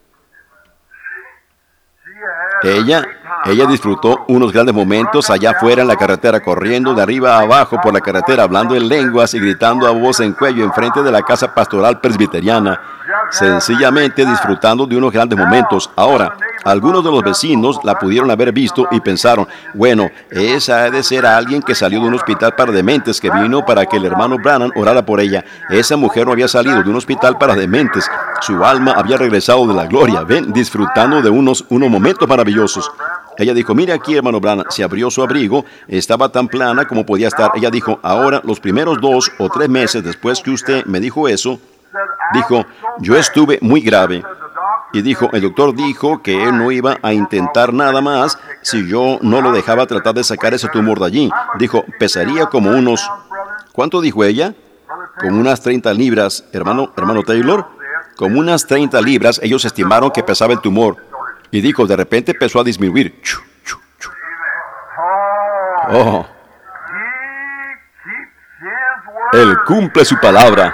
Ella, ella disfrutó unos grandes momentos allá afuera en la carretera, corriendo de arriba a abajo por la carretera, hablando en lenguas y gritando a voz en cuello enfrente de la casa pastoral presbiteriana, sencillamente disfrutando de unos grandes momentos. Ahora, algunos de los vecinos la pudieron haber visto y pensaron, bueno, esa ha de ser alguien que salió de un hospital para dementes, que vino para que el hermano Branham orara por ella. Esa mujer no había salido de un hospital para dementes. Su alma había regresado de la gloria, ven, disfrutando de unos, unos momentos maravillosos. Ella dijo, mire aquí, hermano Branham, se abrió su abrigo, estaba tan plana como podía estar. Ella dijo, ahora, los primeros dos o tres meses después que usted me dijo eso, dijo, yo estuve muy grave. Y dijo, el doctor dijo que él no iba a intentar nada más si yo no lo dejaba tratar de sacar ese tumor de allí. Dijo, pesaría como unos... ¿Cuánto dijo ella? Como unas treinta libras, hermano, hermano Taylor. Como unas treinta libras, ellos estimaron que pesaba el tumor. Y dijo, de repente empezó a disminuir. Chu, chu, chu. Oh. Él cumple su palabra.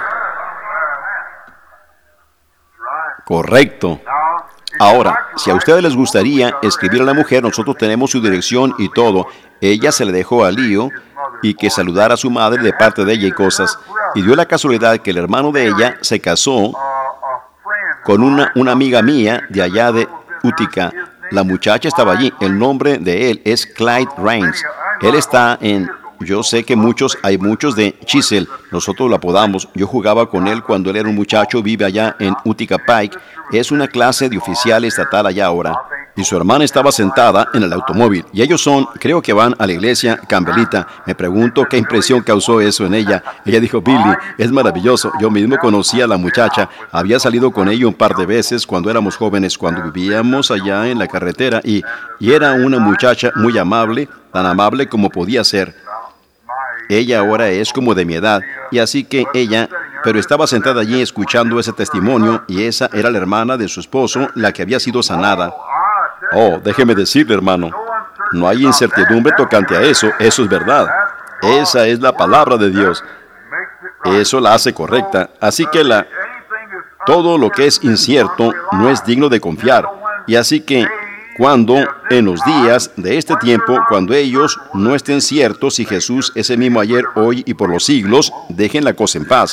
Correcto. Ahora, si a ustedes les gustaría escribir a la mujer, nosotros tenemos su dirección y todo. Ella se le dejó a Lío y que saludara a su madre de parte de ella y cosas. Y dio la casualidad que el hermano de ella se casó con una, una amiga mía de allá de Utica. La muchacha estaba allí. El nombre de él es Clyde Rains. Él está en... Yo sé que muchos, hay muchos de Chisel, nosotros lo apodamos. Yo jugaba con él cuando él era un muchacho, vive allá en Utica Pike. Es una clase de oficial estatal allá ahora. Y su hermana estaba sentada en el automóvil. Y ellos son, creo que van a la iglesia Campbellita. Me pregunto qué impresión causó eso en ella. Ella dijo, Billy, es maravilloso. Yo mismo conocí a la muchacha. Había salido con ella un par de veces cuando éramos jóvenes, cuando vivíamos allá en la carretera. Y, y era una muchacha muy amable, tan amable como podía ser. Ella ahora es como de mi edad, y así que ella, pero estaba sentada allí escuchando ese testimonio, y esa era la hermana de su esposo, la que había sido sanada. Oh, déjeme decirle, hermano, no hay incertidumbre tocante a eso, eso es verdad. Esa es la palabra de Dios. Eso la hace correcta, así que la, todo lo que es incierto no es digno de confiar, y así que cuando en los días de este tiempo, cuando ellos no estén ciertos si Jesús es el mismo ayer, hoy y por los siglos, dejen la cosa en paz.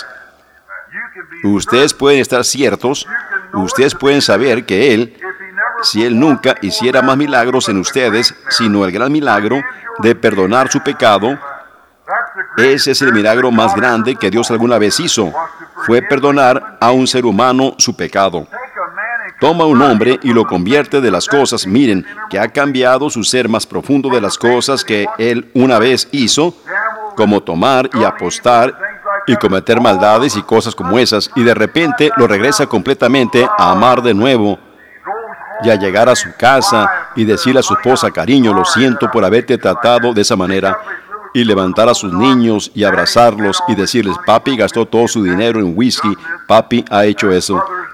Ustedes pueden estar ciertos, ustedes pueden saber que Él, si Él nunca hiciera más milagros en ustedes, sino el gran milagro de perdonar su pecado, ese es el milagro más grande que Dios alguna vez hizo, fue perdonar a un ser humano su pecado. Toma un hombre y lo convierte de las cosas, miren, que ha cambiado su ser más profundo de las cosas que él una vez hizo, como tomar y apostar y cometer maldades y cosas como esas, y de repente lo regresa completamente a amar de nuevo y a llegar a su casa y decirle a su esposa, cariño, lo siento por haberte tratado de esa manera, y levantar a sus niños y abrazarlos y decirles, papi gastó todo su dinero en whisky, papi ha hecho eso.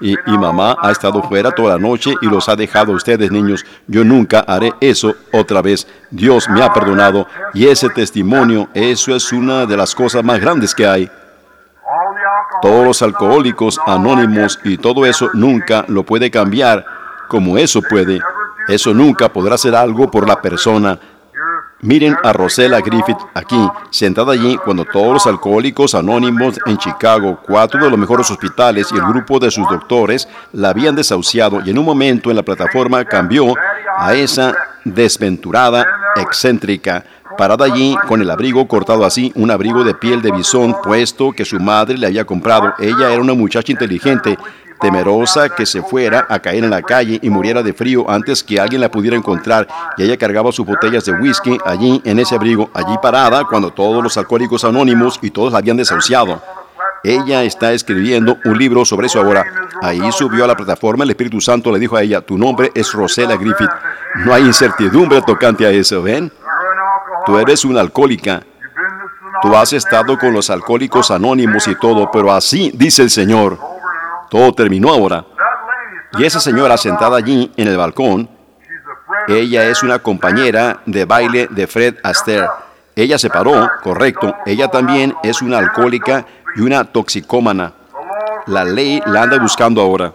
y, y mamá ha estado fuera toda la noche y los ha dejado a ustedes, niños. Yo nunca haré eso otra vez. Dios me ha perdonado y ese testimonio, eso es una de las cosas más grandes que hay. Todos los alcohólicos anónimos y todo eso nunca lo puede cambiar como eso puede. Eso nunca podrá hacer algo por la persona. Miren a Rosella Griffith aquí, sentada allí cuando todos los alcohólicos anónimos en Chicago, cuatro de los mejores hospitales y el grupo de sus doctores la habían desahuciado y en un momento en la plataforma cambió a esa desventurada excéntrica, parada allí con el abrigo cortado así, un abrigo de piel de bisón puesto que su madre le había comprado. Ella era una muchacha inteligente, temerosa que se fuera a caer en la calle y muriera de frío antes que alguien la pudiera encontrar, y ella cargaba sus botellas de whisky allí en ese abrigo, allí parada cuando todos los alcohólicos anónimos y todos la habían desahuciado. Ella está escribiendo un libro sobre eso ahora. Ahí subió a la plataforma, el Espíritu Santo le dijo a ella, tu nombre es Rosella Griffith. No hay incertidumbre tocante a eso, ¿ven? Tú eres una alcohólica. Tú has estado con los alcohólicos anónimos y todo, pero así dice el Señor. Todo terminó ahora. Y esa señora sentada allí en el balcón, ella es una compañera de baile de Fred Astaire. Ella se paró, correcto. Ella también es una alcohólica y una toxicómana. La ley la anda buscando ahora.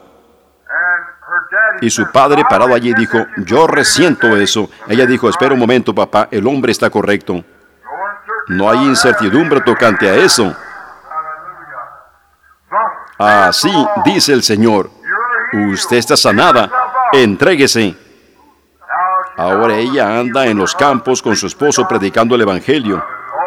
Y su padre parado allí dijo, yo resiento eso. Ella dijo, espera un momento, papá, el hombre está correcto. No hay incertidumbre tocante a eso. Así dice el Señor. Usted está sanada. Entréguese. Ahora ella anda en los campos con su esposo predicando el Evangelio.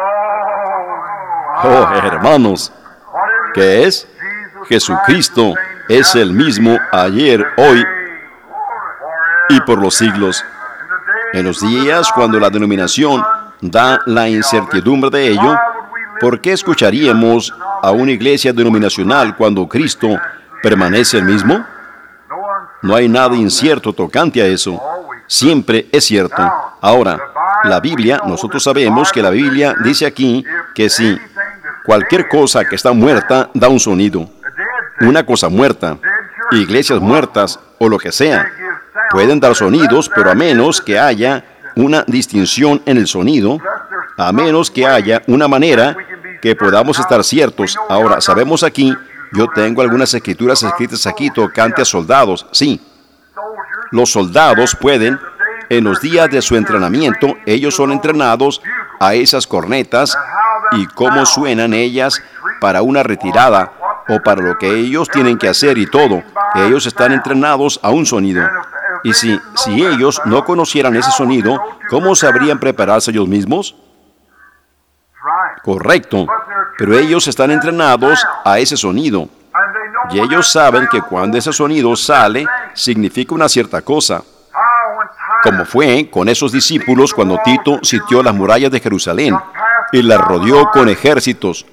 Oh, hermanos, ¿qué es? Jesucristo es el mismo ayer, hoy y por los siglos. En los días cuando la denominación da la incertidumbre de ello, ¿por qué escucharíamos a una iglesia denominacional cuando Cristo permanece el mismo? No hay nada incierto tocante a eso. Siempre es cierto. Ahora, la Biblia, nosotros sabemos que la Biblia dice aquí que si cualquier cosa que está muerta da un sonido, una cosa muerta, iglesias muertas o lo que sea, pueden dar sonidos, pero a menos que haya una distinción en el sonido, a menos que haya una manera que podamos estar ciertos. Ahora, sabemos aquí, yo tengo algunas escrituras escritas aquí tocante a soldados. Sí, los soldados pueden, en los días de su entrenamiento, ellos son entrenados a esas cornetas y cómo suenan ellas para una retirada o para lo que ellos tienen que hacer y todo. Ellos están entrenados a un sonido. Y si, si ellos no conocieran ese sonido, ¿cómo sabrían prepararse ellos mismos? Correcto, pero ellos están entrenados a ese sonido. Y ellos saben que cuando ese sonido sale, significa una cierta cosa. Como fue con esos discípulos cuando Tito sitió las murallas de Jerusalén y las rodeó con ejércitos,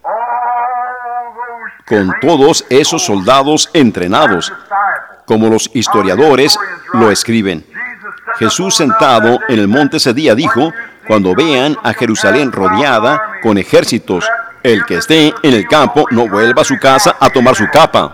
con todos esos soldados entrenados, como los historiadores lo escriben. Jesús sentado en el monte ese día dijo, cuando vean a Jerusalén rodeada con ejércitos, el que esté en el campo no vuelva a su casa a tomar su capa.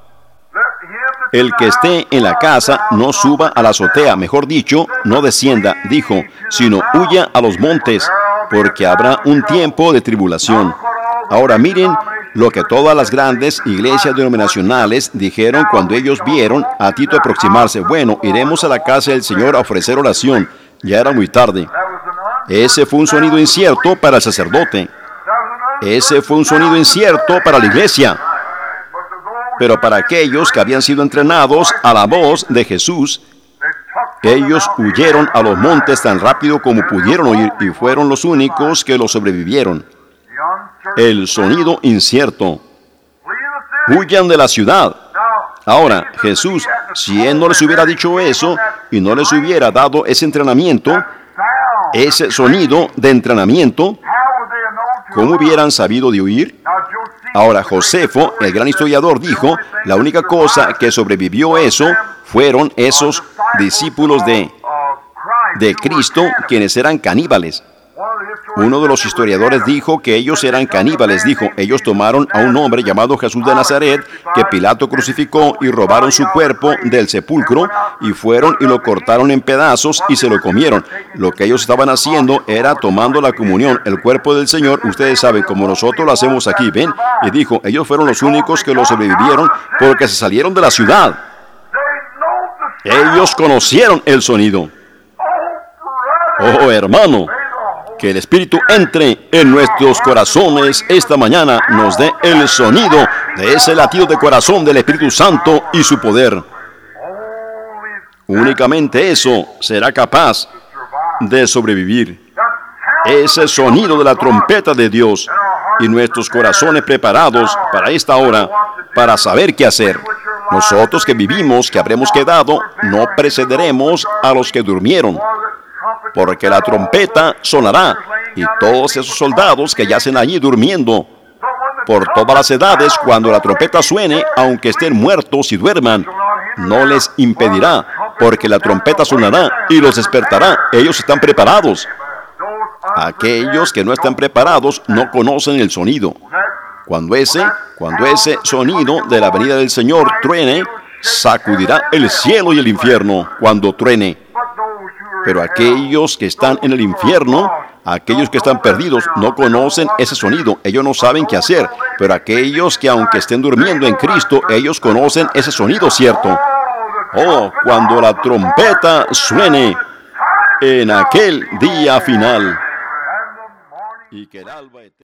El que esté en la casa no suba a la azotea, mejor dicho, no descienda, dijo, sino huya a los montes, porque habrá un tiempo de tribulación. Ahora miren lo que todas las grandes iglesias denominacionales dijeron cuando ellos vieron a Tito aproximarse. Bueno, iremos a la casa del Señor a ofrecer oración. Ya era muy tarde. Ese fue un sonido incierto para el sacerdote. Ese fue un sonido incierto para la iglesia. Pero para aquellos que habían sido entrenados a la voz de Jesús, ellos huyeron a los montes tan rápido como pudieron huir y fueron los únicos que lo sobrevivieron. El sonido incierto. Huyan de la ciudad. Ahora, Jesús, si Él no les hubiera dicho eso y no les hubiera dado ese entrenamiento, ese sonido de entrenamiento, ¿cómo hubieran sabido de huir? Ahora, Josefo, el gran historiador, dijo, la única cosa que sobrevivió eso fueron esos discípulos de, de Cristo, quienes eran caníbales. Uno de los historiadores dijo que ellos eran caníbales. Dijo, ellos tomaron a un hombre llamado Jesús de Nazaret, que Pilato crucificó, y robaron su cuerpo del sepulcro, y fueron y lo cortaron en pedazos y se lo comieron. Lo que ellos estaban haciendo era tomando la comunión, el cuerpo del Señor. Ustedes saben, como nosotros lo hacemos aquí, ¿ven? Y dijo, ellos fueron los únicos que lo sobrevivieron porque se salieron de la ciudad. Ellos conocieron el sonido. Oh, hermano, que el Espíritu entre en nuestros corazones esta mañana, nos dé el sonido de ese latido de corazón del Espíritu Santo y su poder. Únicamente eso será capaz de sobrevivir. Ese sonido de la trompeta de Dios y nuestros corazones preparados para esta hora, para saber qué hacer. Nosotros que vivimos, que habremos quedado, no precederemos a los que durmieron, porque la trompeta sonará, y todos esos soldados que yacen allí durmiendo por todas las edades, cuando la trompeta suene, aunque estén muertos y duerman, no les impedirá, porque la trompeta sonará y los despertará. Ellos están preparados. Aquellos que no están preparados no conocen el sonido. Cuando ese, cuando ese sonido de la venida del Señor truene, sacudirá el cielo y el infierno cuando truene. Pero aquellos que están en el infierno, aquellos que están perdidos, no conocen ese sonido. Ellos no saben qué hacer. Pero aquellos que, aunque estén durmiendo en Cristo, ellos conocen ese sonido, ¿cierto? Oh, cuando la trompeta suene en aquel día final. Y que el alba